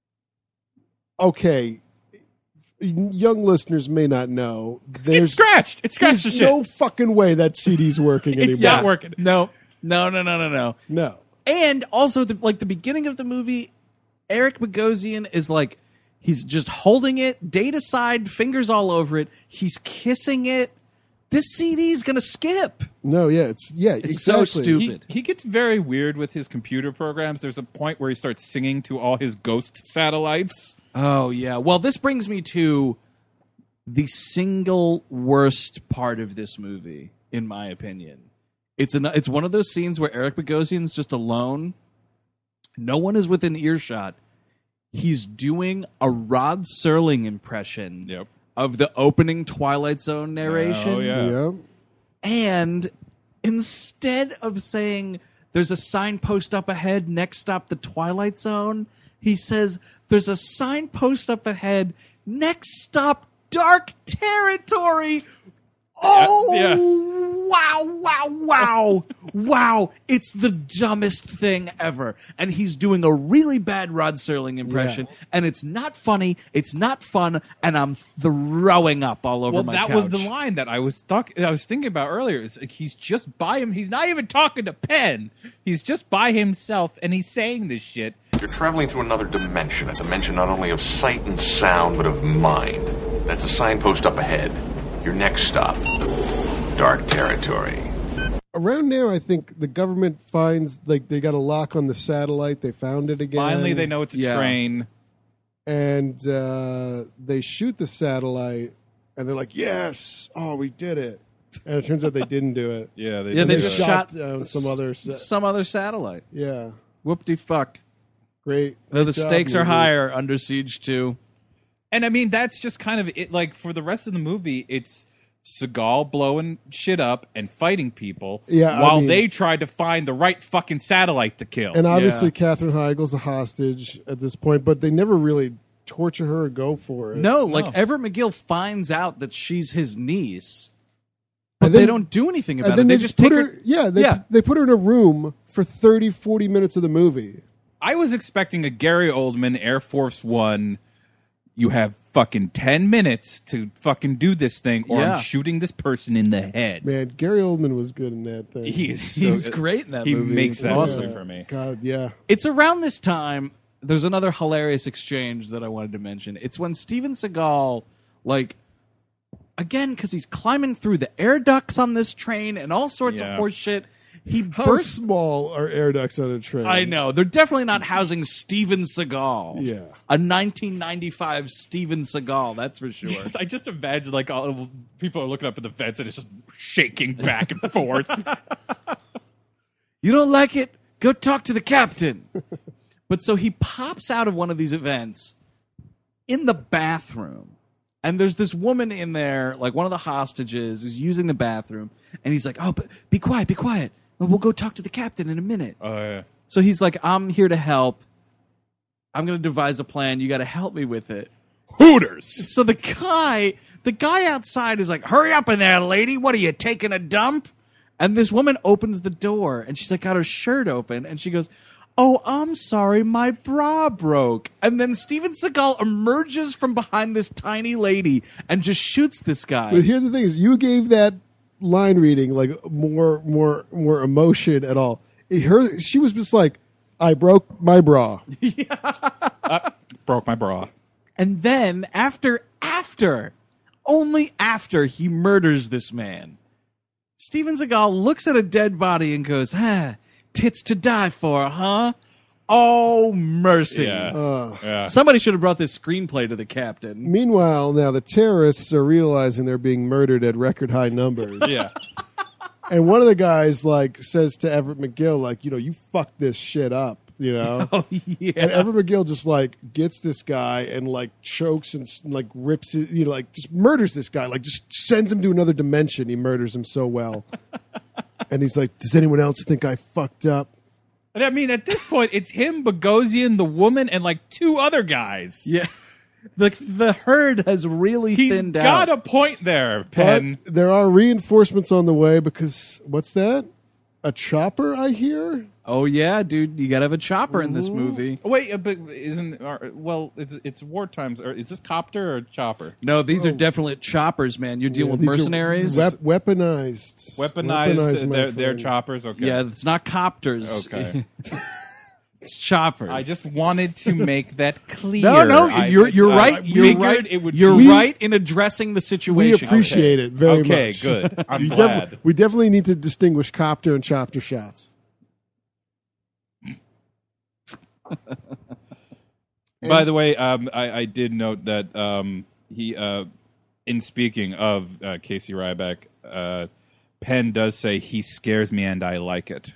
Okay, young listeners may not know. It's scratched. It scratched the There's shit. no fucking way that CD's working anymore. It's not working. No. No. And also, the beginning of the movie, Eric Bogosian is like, he's just holding it, date aside, fingers all over it. He's kissing it. This CD's gonna skip. No, it's so exactly. stupid. He gets very weird with his computer programs. There's a point where he starts singing to all his ghost satellites. Oh, yeah. Well, this brings me to the single worst part of this movie, in my opinion. It's one of those scenes where Eric Bogosian's just alone. No one is within earshot. He's doing a Rod Serling impression of the opening Twilight Zone narration. Oh, yeah. Yeah. And instead of saying, there's a signpost up ahead, next stop the Twilight Zone, he says, there's a signpost up ahead, next stop Dark Territory. Oh, wow. It's the dumbest thing ever. And he's doing a really bad Rod Serling impression. Yeah. And it's not funny. It's not fun. And I'm throwing up all over my couch. Well, that was the line that I was thinking about earlier. It's like he's just by him. He's not even talking to Penn. He's just by himself, and he's saying this shit. You're traveling through another dimension, a dimension not only of sight and sound, but of mind. That's a signpost up ahead. Your next stop, Dark Territory. Around there, I think the government finds, like, they got a lock on the satellite. They found it again. Finally, they know it's a train. And they shoot the satellite, and they're like, yes, we did it. And it turns out they didn't do it. Yeah, they just shot some other satellite. Yeah. Whoop-de-fuck. Great. No, the Good job, stakes are movie. higher under Siege 2. And I mean, that's just kind of it. Like, for the rest of the movie, it's Seagal blowing shit up and fighting people while they tried to find the right fucking satellite to kill. And obviously, Katherine Heigl's a hostage at this point, but they never really torture her or go for it. No, like Everett McGill finds out that she's his niece, but they don't do anything about it. They just take her. They put her in a room for 30, 40 minutes of the movie. I was expecting a Gary Oldman Air Force One. You have fucking 10 minutes to fucking do this thing, or I'm shooting this person in the head. Man, Gary Oldman was good in that thing. He's great in that movie. He makes that awesome movie for me. God, yeah. It's around this time. There's another hilarious exchange that I wanted to mention. It's when Steven Seagal, like, again, because he's climbing through the air ducts on this train and all sorts of horse shit. How small are air ducts on a train? I know. They're definitely not housing Steven Seagal. Yeah. A 1995 Steven Seagal, that's for sure. I just imagine, like, all people are looking up at the fence and it's just shaking back and forth. You don't like it? Go talk to the captain. But so he pops out of one of these events in the bathroom. And there's this woman in there, like one of the hostages, who's using the bathroom. And he's like, oh, but be quiet. We'll go talk to the captain in a minute. Oh, yeah. So he's like, I'm here to help. I'm going to devise a plan. You got to help me with it. Hooters. So the guy outside is like, hurry up in there, lady. What are you, taking a dump? And this woman opens the door, and she's like, got her shirt open, and she goes, oh, I'm sorry, my bra broke. And then Steven Seagal emerges from behind this tiny lady and just shoots this guy. But here's the thing: is you gave that line reading like more emotion at all. She was just like, I broke my bra. Broke my bra. And then only after he murders this man, Steven Seagal looks at a dead body and goes, tits to die for, huh? Oh, mercy. Yeah. Somebody should have brought this screenplay to the captain. Meanwhile, now the terrorists are realizing they're being murdered at record high numbers. Yeah. And one of the guys like says to Everett McGill, like, you fucked this shit up. you know? Oh, yeah. And Everett McGill just like gets this guy and like chokes and like rips it, you know, like just murders this guy, like just sends him to another dimension. He murders him so well. And he's like, does anyone else think I fucked up? And I mean, at this point, it's him, Bogosian, the woman, and like 2 other guys. Yeah. The herd has really He's thinned out. got a point there, Penn. But there are reinforcements on the way because what's that? A chopper, I hear? Oh, yeah, dude. You got to have a chopper in this movie. Wait, but it's war times. Or is this copter or chopper? No, these are definitely choppers, man. You're dealing with These are mercenaries. Weaponized. Weaponized, their friend. choppers. Okay. Yeah, it's not copters. Okay. It's choppers. I just wanted to make that clear. No, you're right. I You're figured right. It would You're be- right in addressing the We situation. appreciate it very much. Okay, good. I'm We glad. we definitely need to distinguish copter and chopper shots. By the way, I did note that he, in speaking of Casey Ryback, Penn does say he scares me and I like it.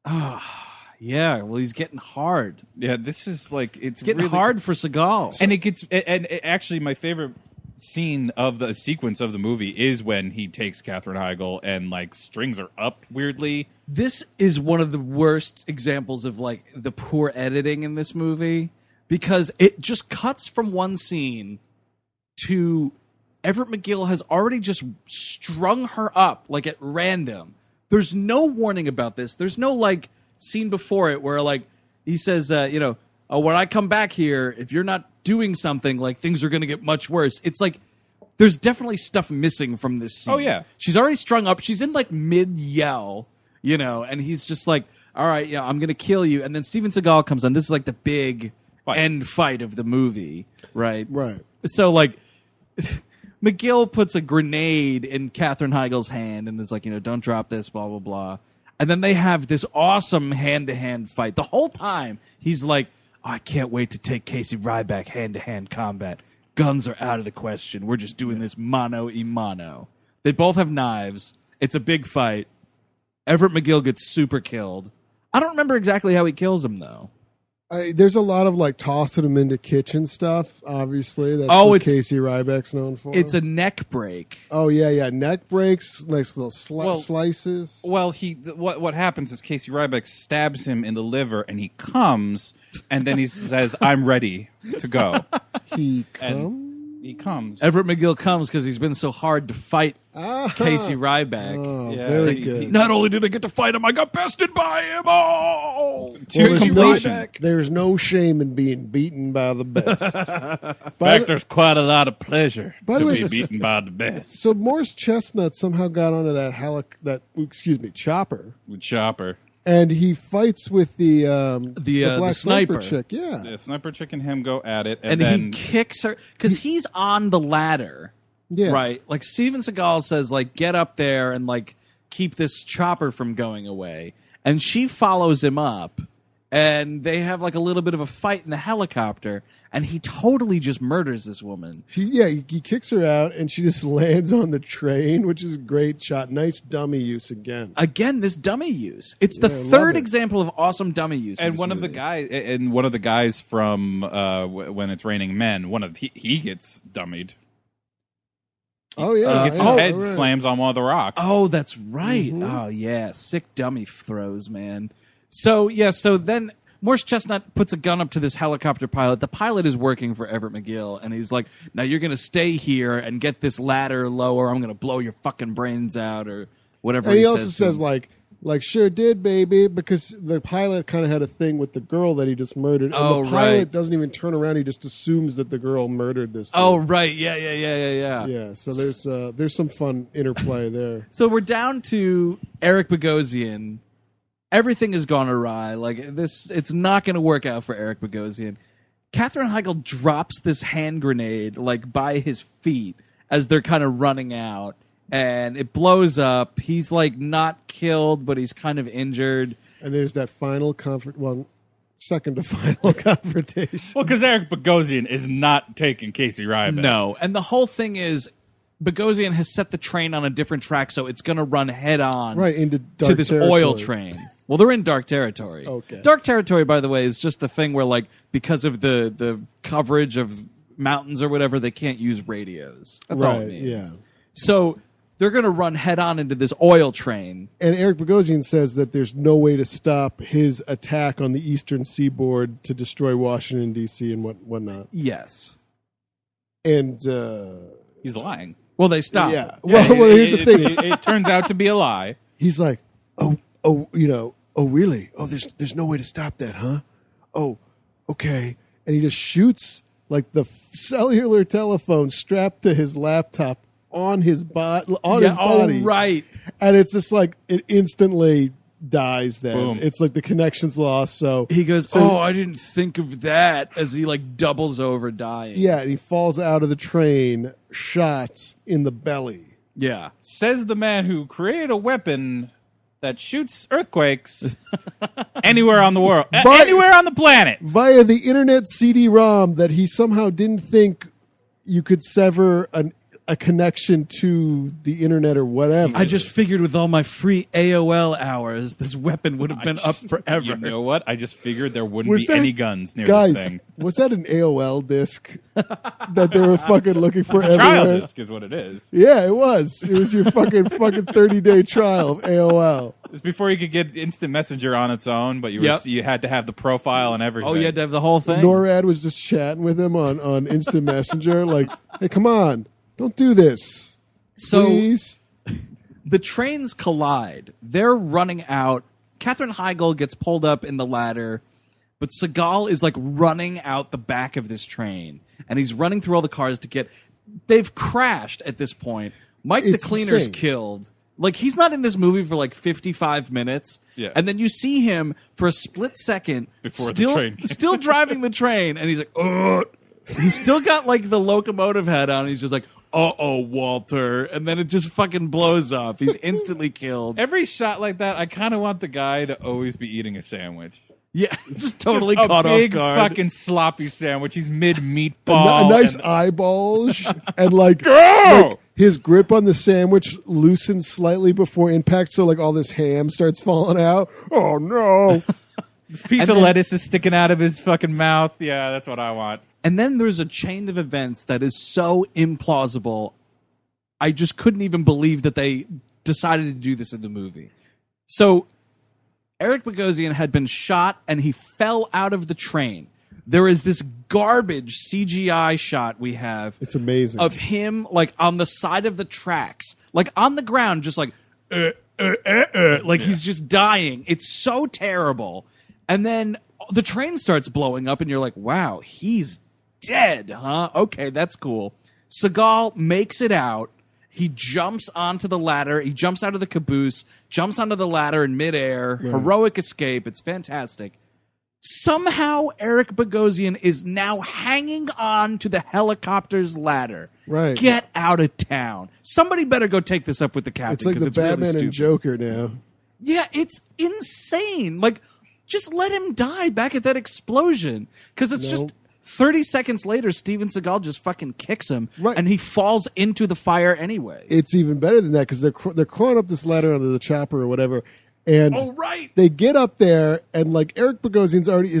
Yeah, well, he's getting hard. Yeah, this is like it's Getting really hard for Seagal. and it gets and actually my favorite scene of the sequence of the movie is when he takes Katherine Heigl and like strings her up weirdly. This is one of the worst examples of like the poor editing in this movie because it just cuts from one scene to Everett McGill has already just strung her up like at random. There's no warning about this. There's no like scene before it where like he says, oh, when I come back here, if you're not doing something, like things are going to get much worse. It's like there's definitely stuff missing from this scene. Oh, yeah. She's already strung up. She's in like mid yell, and he's just like, all right, yeah, I'm going to kill you. And then Steven Seagal comes on. This is like the big end fight of the movie, right? Right. So like McGill puts a grenade in Katherine Heigl's hand and is like, don't drop this, blah, blah, blah. And then they have this awesome hand-to-hand fight. The whole time, he's like, oh, I can't wait to take Casey Ryback hand-to-hand combat. Guns are out of the question. We're just doing this mano-a-mano. They both have knives. It's a big fight. Everett McGill gets super killed. I don't remember exactly how he kills him, though. There's a lot of like tossing him into kitchen stuff. Obviously, that's what Casey Ryback's known for. It's a neck break. Oh yeah, neck breaks, nice little slices. Well, what happens is Casey Ryback stabs him in the liver, and he comes, and then he says, "I'm ready to go." He comes. And he comes. Everett McGill comes because he's been so hard to fight Casey Ryback. Oh, Yeah. very It's like, good. Not only did I get to fight him, I got bested by him. Oh, Well, there's no shame in being beaten by the best. In fact, there's quite a lot of pleasure By the to way, be beaten by the best. So Morris Chestnut somehow got onto that chopper, With Chopper. and he fights with the black sniper chick. Yeah. The sniper chick and him go at it, and then he kicks her because he's on the ladder. Yeah. Right. Like Steven Seagal says, like, get up there and like keep this chopper from going away. And she follows him up and they have like a little bit of a fight in the helicopter and he totally just murders this woman. He kicks her out, and she just lands on the train, which is a great shot. Nice dummy use again. Again, this dummy use. It's the I love third it. example of awesome dummy use. in and this one of the movie. guys from When It's Raining Men, he gets dummied. Oh yeah, He gets his yeah, head right. slams on one of the rocks. Oh, that's right. Oh, yeah. Sick dummy throws, man. So then Morse Chestnut puts a gun up to this helicopter pilot. The pilot is working for Everett McGill, and he's like, now you're going to stay here and get this ladder lower. I'm going to blow your fucking brains out or whatever And he says also to says him. like sure did, baby, because the pilot kind of had a thing with the girl that he just murdered. And the pilot right. doesn't even turn around; he just assumes that the girl murdered this. Oh, dude. right. Yeah. Yeah, so there's some fun interplay there. So we're down to Eric Bogosian. Everything has gone awry. Like this, it's not going to work out for Eric Bogosian. Katherine Heigl drops this hand grenade like by his feet as they're kind of running out, and it blows up. He's like not killed, but he's kind of injured. And there's that final second to final confrontation. Well, because Eric Bogosian is not taking Casey Ryback. No, and the whole thing is Bogosian has set the train on a different track, so it's going to run head on Right into to dark this territory. oil train. Well, they're in dark territory. Okay. Dark territory, by the way, is just the thing where, like, because of the coverage of mountains or whatever, they can't use radios. That's all it Right, means. yeah. So they're going to run head on into this oil train. And Eric Bogosian says that there's no way to stop his attack on the eastern seaboard to destroy Washington, D.C. and whatnot. Yes. And He's lying. Well, they stop. yeah. Well, here's the thing. It turns out to be a lie. He's like, oh, really? Oh, there's no way to stop that, huh? Oh, okay. And he just shoots like the cellular telephone strapped to his laptop on his body. His body. Oh, right. And it's just like it instantly dies. Then Boom. it's like the connection's lost. So He goes, "Oh, I didn't think of that," as he like doubles over, dying. yeah, and he falls out of the train, shots in the belly. Yeah. Says the man who created a weapon that shoots earthquakes anywhere on the world, anywhere on the planet. Via the internet CD-ROM that he somehow didn't think you could sever a connection to the internet or whatever. I just figured with all my free AOL hours, this weapon would have been up forever. You know what? I just figured there wouldn't Was be that- any guns near Guys, this thing. was that an AOL disc that they were fucking looking for Trial everywhere? disc is what it is. Yeah, it was. It was your fucking 30-day trial of AOL. It's before you could get Instant Messenger on its own, but Yep. you had to have the profile and everything. Oh, you had to have the whole thing? NORAD was just chatting with him on Instant Messenger, like, hey, come on, don't do this. So Please. the trains collide. They're running out. Katherine Heigl gets pulled up in the ladder, but Seagal is like running out the back of this train, and he's running through all the cars to get. They've crashed at this point. Mike It's the Cleaner's insane. killed. Like, he's not in this movie for like 55 minutes. Yeah. And then you see him for a split second Before the still, train. still driving the train, and he's like, ugh. He's still got like the locomotive head on. And he's just like, uh-oh, Walter. And then it just fucking blows up. He's instantly killed. Every shot like that, I kind of want the guy to always be eating a sandwich. Yeah, just totally Just caught a off big guard. fucking sloppy sandwich. He's mid meatball. A nice and- eyeballs and like his grip on the sandwich loosens slightly before impact, so like all this ham starts falling out. Oh no. piece And of then- lettuce is sticking out of his fucking mouth. Yeah, that's what I want. And then there's a chain of events that is so implausible. I just couldn't even believe that they decided to do this in the movie. So Eric Bogosian had been shot and he fell out of the train. There is this garbage CGI shot we have. It's amazing. Of him like on the side of the tracks, like on the ground, just like, like he's just dying. It's so terrible. And then the train starts blowing up and you're like, wow, he's dead, huh? Okay, that's cool. Seagal makes it out. He jumps onto the ladder. He jumps out of the caboose, jumps onto the ladder in midair. Heroic escape. It's fantastic. Somehow Eric Bogosian is now hanging on to the helicopter's ladder. Right. Get out of town. Somebody better go take this up with the captain. It's like 'cause the Batman really and stupid. Joker now. Yeah, it's insane. Like, just let him die back at that explosion. Because it's just 30 seconds later, Steven Seagal just fucking kicks him, Right. and he falls into the fire anyway. It's even better than that because they're crawling up this ladder onto the chopper or whatever, and Oh, right. they get up there and like Eric Bogosian's already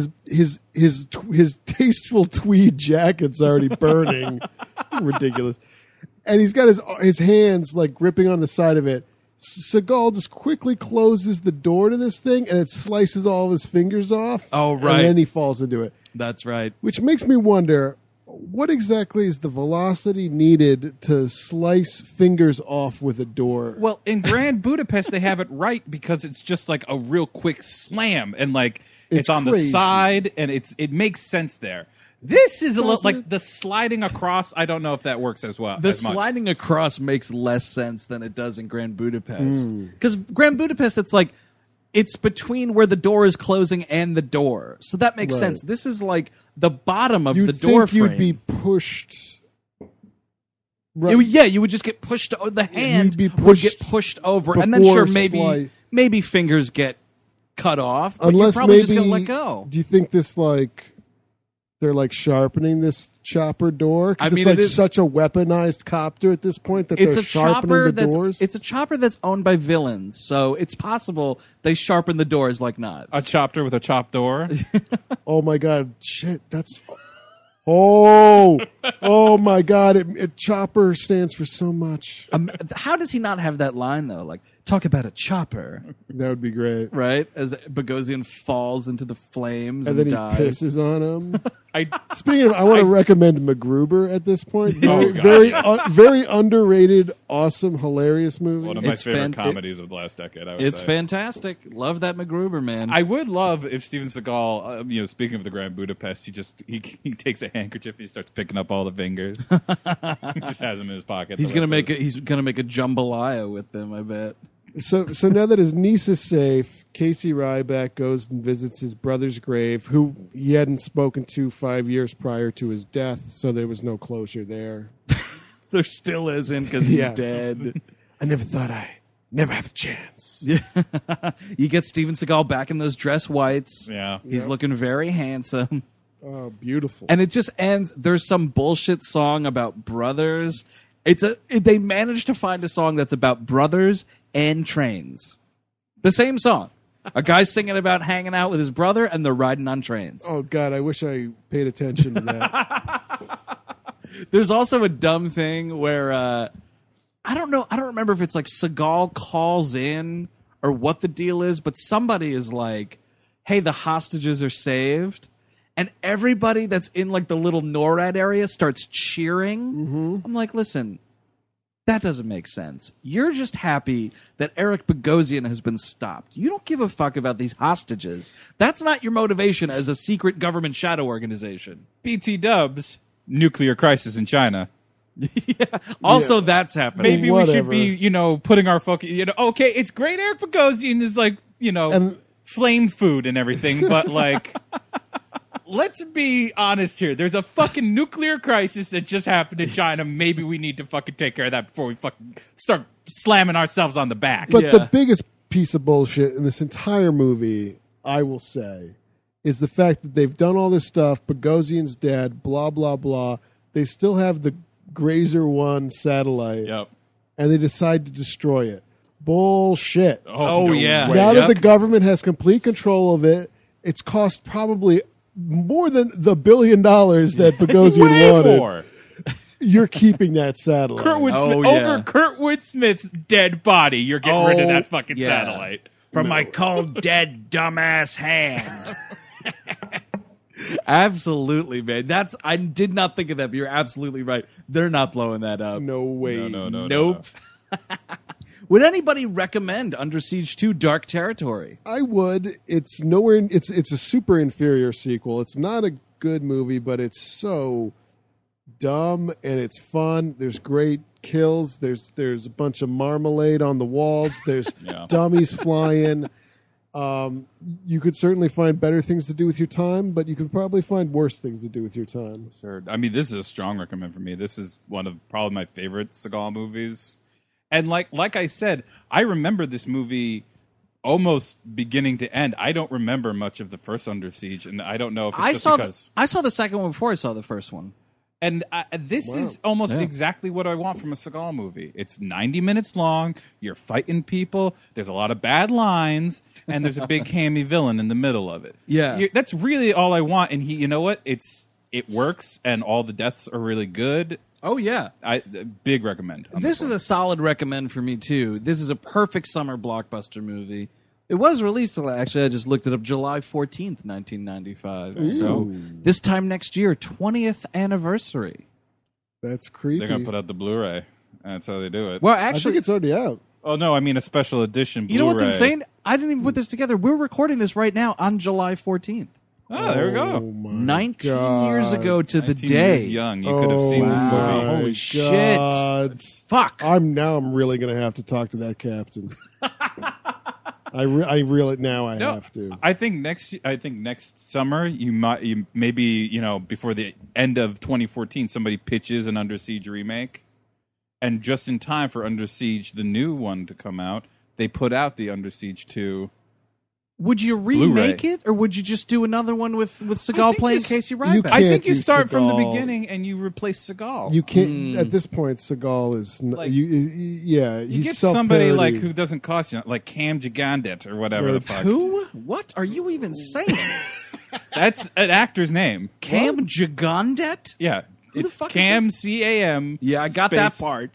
his tasteful tweed jacket's already burning, ridiculous, and he's got his hands like gripping on the side of it. Seagal just quickly closes the door to this thing and it slices all of his fingers off. Oh, right. and then he falls into it. That's right. Which makes me wonder, what exactly is the velocity needed to slice fingers off with a door? Well, in Grand Budapest, they have it right because it's just like a real quick slam, and like it's on the crazy. side, and it makes sense there. This is a little Does like it? the sliding across. I don't know if that works as well. The as much. sliding across makes less sense than it does in Grand Budapest. Because Grand Budapest, it's like, it's between where the door is closing and the door. So that makes Right. sense. This is like the bottom of You'd the door think you'd frame. be pushed. It would- yeah, you would just get pushed. The hand be would get pushed pushed over, and then before sure, maybe fingers get cut off. But Unless you're probably maybe just gonna let go. Do you think this they're like sharpening this chopper door? 'Cause I mean, it's like it is- such a weaponized copter at this point that It's they're a sharpening chopper the doors. it's a chopper that's owned by villains, so it's possible they sharpen the doors like knives. A chopper with a chopped door. Oh my god! Shit, that's. Oh my god! Chopper stands for so much. How does he not have that line though? Like, talk about a chopper, That would be great. right? As Bogosian falls into the flames And then he dies. pisses on him. I Speaking of, I want to recommend MacGruber at this point. Oh, Very, God. very underrated, awesome, hilarious movie. one of my It's favorite fan- comedies of the last decade. I would It's say. fantastic. Love that MacGruber, man. I would love if Steven Seagal, speaking of the Grand Budapest, he takes a handkerchief and he starts picking up all the fingers. He just has them in his pocket. he's gonna make a jambalaya with them. I bet. So now that his niece is safe, Casey Ryback goes and visits his brother's grave, who he hadn't spoken to 5 years prior to his death, so there was no closure there. There still isn't because he's Yeah. dead. I never thought I'd never have a chance. You get Steven Seagal back in those dress whites. Yeah. He's looking very handsome. Oh, beautiful. And it just ends. There's some bullshit song about brothers. They managed to find a song that's about brothers and trains. The same song. A guy's singing about hanging out with his brother, and they're riding on trains. Oh God, I wish I paid attention to that. There's also a dumb thing where I don't know. I don't remember if it's like Seagal calls in or what the deal is, but somebody is like, "Hey, the hostages are saved." And everybody that's in like the little NORAD area starts cheering. Mm-hmm. I'm like, listen, that doesn't make sense. You're just happy that Eric Bogosian has been stopped. You don't give a fuck about these hostages. That's not your motivation as a secret government shadow organization. BT Dubs, nuclear crisis in China. Also, that's happening. Maybe we should Whatever. be, putting our fucking, okay, it's great Eric Bogosian is like, And- flame food and everything, but like, let's be honest here. There's a fucking nuclear crisis that just happened in China. Maybe we need to fucking take care of that before we fucking start slamming ourselves on the back. But Yeah. the biggest piece of bullshit in this entire movie, I will say, is the fact that they've done all this stuff. Bogosian's dead, blah, blah, blah. They still have the Grazer 1 satellite, Yep. and they decide to destroy it. Bullshit. Oh, yeah. way. Now Yep. that the government has complete control of it, it's cost probably more than the $1 billion that Bogosian Way wanted. more. You're keeping that satellite. Over Kurtwood Smith's dead body, you're getting rid of that fucking yeah. satellite. From my cold, dead, dumbass hand. Absolutely, man. I did not think of that, but you're absolutely right. They're not blowing that up. No way. No. Nope. Would anybody recommend Under Siege 2 Dark Territory? I would. It's nowhere. It's a super inferior sequel. It's not a good movie, but it's so dumb and it's fun. There's great kills. There's a bunch of marmalade on the walls. There's Yeah. dummies flying. You could certainly find better things to do with your time, but you could probably find worse things to do with your time. Sure. I mean, this is a strong recommend for me. This is one of probably my favorite Seagal movies. And like I said, I remember this movie almost beginning to end. I don't remember much of the first Under Siege, and I don't know if it's because... I saw the second one before I saw the first one. And this is almost exactly what I want from a Seagal movie. It's 90 minutes long. You're fighting people. There's a lot of bad lines, and there's a big hammy villain in the middle of it. Yeah. That's really all I want. And you know what? It works, and all the deaths are really good. Oh, yeah. Big recommend. on This is one. a solid recommend for me, too. This is a perfect summer blockbuster movie. It was released, actually, I just looked it up, July 14th, 1995. So this time next year, 20th anniversary. That's creepy. They're gonna put out the Blu-ray. That's how they do it. Well, I think actually, it's already out. Oh no, I mean a special edition. you know what's Blu-ray. insane? I didn't even put this together. We're recording this right now on July 14th. Oh, there we Oh, go. my 19 years God. ago to the 19 day. years young, you could have seen this wow. movie. Holy shit. God. Fuck. I'm really going to have to talk to that captain. I reel it now. I No, have to. I think next summer you maybe before the end of 2014 somebody pitches an Under Siege remake, and just in time for Under Siege the new one to come out, they put out the Under Siege 2 Would you remake it, or would you just do another one with Seagal playing Casey Ryback? I think you do start from the Seagal. beginning and you replace Seagal. You can't at this point. Seagal is You he's get somebody self-parody. like who doesn't cost you, like Cam Gigandit or whatever the fuck. Who? What are you even saying? That's an actor's name. Cam Gigandet? Yeah, Who the it's fuck is Cam CAM. Yeah, I got that part.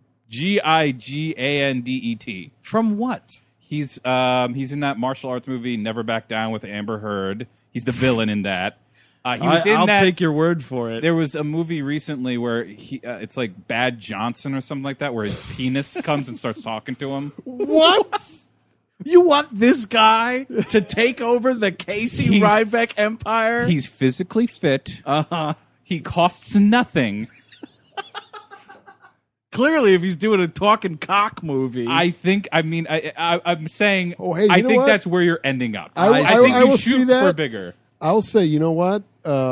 GIGANDET. From what? He's in that martial arts movie Never Back Down with Amber Heard. He's the villain in that. He was in I'll that. take your word for it. There was a movie recently where it's like Bad Johnson or something like that, where his penis comes and starts talking to him. What? You want this guy to take over the Casey Ryback empire? He's physically fit. He costs nothing. Clearly, if he's doing a talking cock movie, I'm saying. Oh, hey, you I know think what? that's where you're ending up. I think you will shoot see that. for bigger. I'll say, you know what?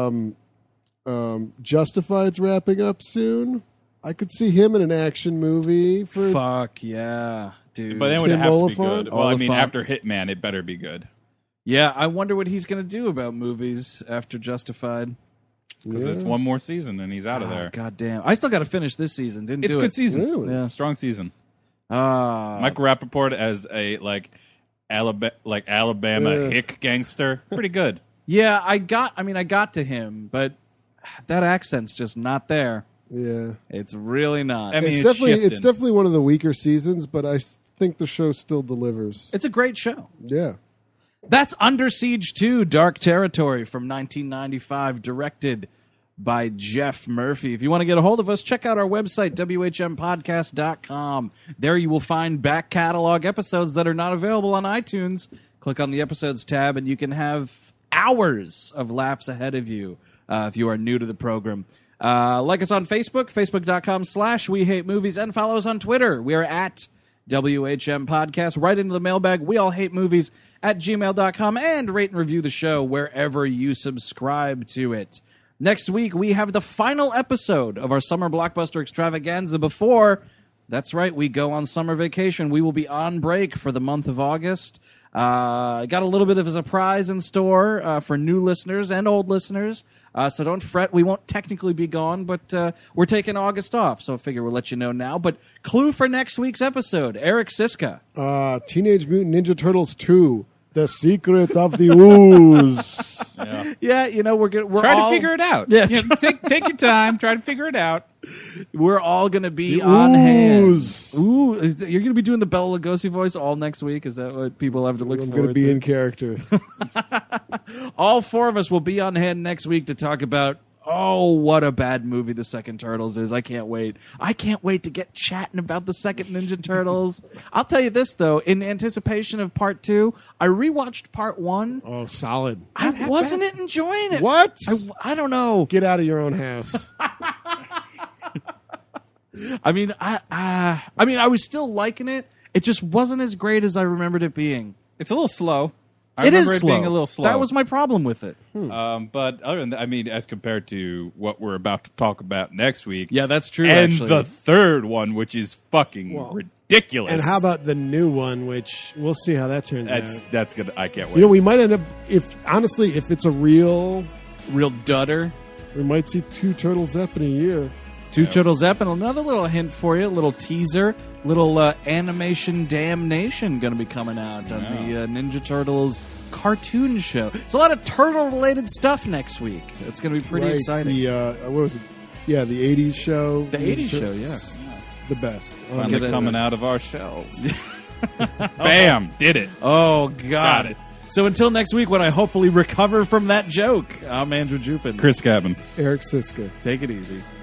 Justified's wrapping up soon. I could see him in an action movie for. fuck yeah, dude. But it would Tim have to be Oliphant? good. Well, I mean, Oliphant. after Hitman, it better be good. Yeah, I wonder what he's going to do about movies after Justified. Because it's one more season and he's out of there. God damn. I still got to finish this season. Didn't It's do a it. good season. Really? Yeah. Strong season. Ah. Michael Rappaport as a Alabama hick gangster. Pretty good. Yeah, I got to him, but that accent's just not there. Yeah, It's really not. I mean, it's shifting. definitely one of the weaker seasons, but I think the show still delivers. It's a great show. Yeah. That's Under Siege 2, Dark Territory from 1995, directed by Jeff Murphy. If you want to get a hold of us, check out our website, whmpodcast.com. There you will find back catalog episodes that are not available on iTunes. Click on the episodes tab, and you can have hours of laughs ahead of you if you are new to the program. Like us on Facebook, facebook.com/WeHateMovies, and follow us on Twitter. We are at WHM Podcast. Right into the mailbag, we all hate movies at gmail.com, and rate and review the show wherever you subscribe to it. Next week, we have the final episode of our summer blockbuster extravaganza before, that's right, we go on summer vacation. We will be on break for the month of August. Got a little bit of a surprise in store for new listeners and old listeners. So don't fret. We won't technically be gone, but we're taking August off. So I figure we'll let you know now. But clue for next week's episode, Eric Siska. Teenage Mutant Ninja Turtles 2, The Secret of the Ooze. Yeah, you know, we're Try to figure it out. Yeah, You know, take your time. Try to figure it out. we're all going to be The on hand. Ooze. Ooh, you're going to be doing the Bela Lugosi voice all next week? Is that what people have to look I'm forward going to be to? in character. All four of us will be on hand next week to talk about, oh, what a bad movie the second Turtles is. I can't wait. I can't wait to get chatting about the second Ninja Turtles. I'll tell you this, though. In anticipation of part 2, I rewatched part 1. Oh, solid. I wasn't enjoying it. What? I don't know. Get out of your own house. I mean, I was still liking it. It just wasn't as great as I remembered it being. It's a little slow. I It remember is it slow. being a little slow. That was my problem with it. But other than that, I mean, as compared to what we're about to talk about next week, Yeah, that's true. and actually. the third one, which is fucking ridiculous. And how about the new one, which we'll see how that turns out. that's good. I can't wait. You know, we might end up, if it's a real, real dudder. we might see 2 Turtles Up in a year. Two Turtles Up, and another little hint for you, a little teaser, little animation damnation going to be coming out on the Ninja Turtles cartoon show. It's a lot of turtle-related stuff next week. It's going to be pretty Right, exciting. The, what was it? Yeah, the 80s show. The 80s show, yeah. The best. Finally Get it. coming out of our shells. Bam! Did it. Oh, God. Got it. So until next week when I hopefully recover from that joke, I'm Andrew Jupin. Chris Cabin. Eric Siska. Take it easy.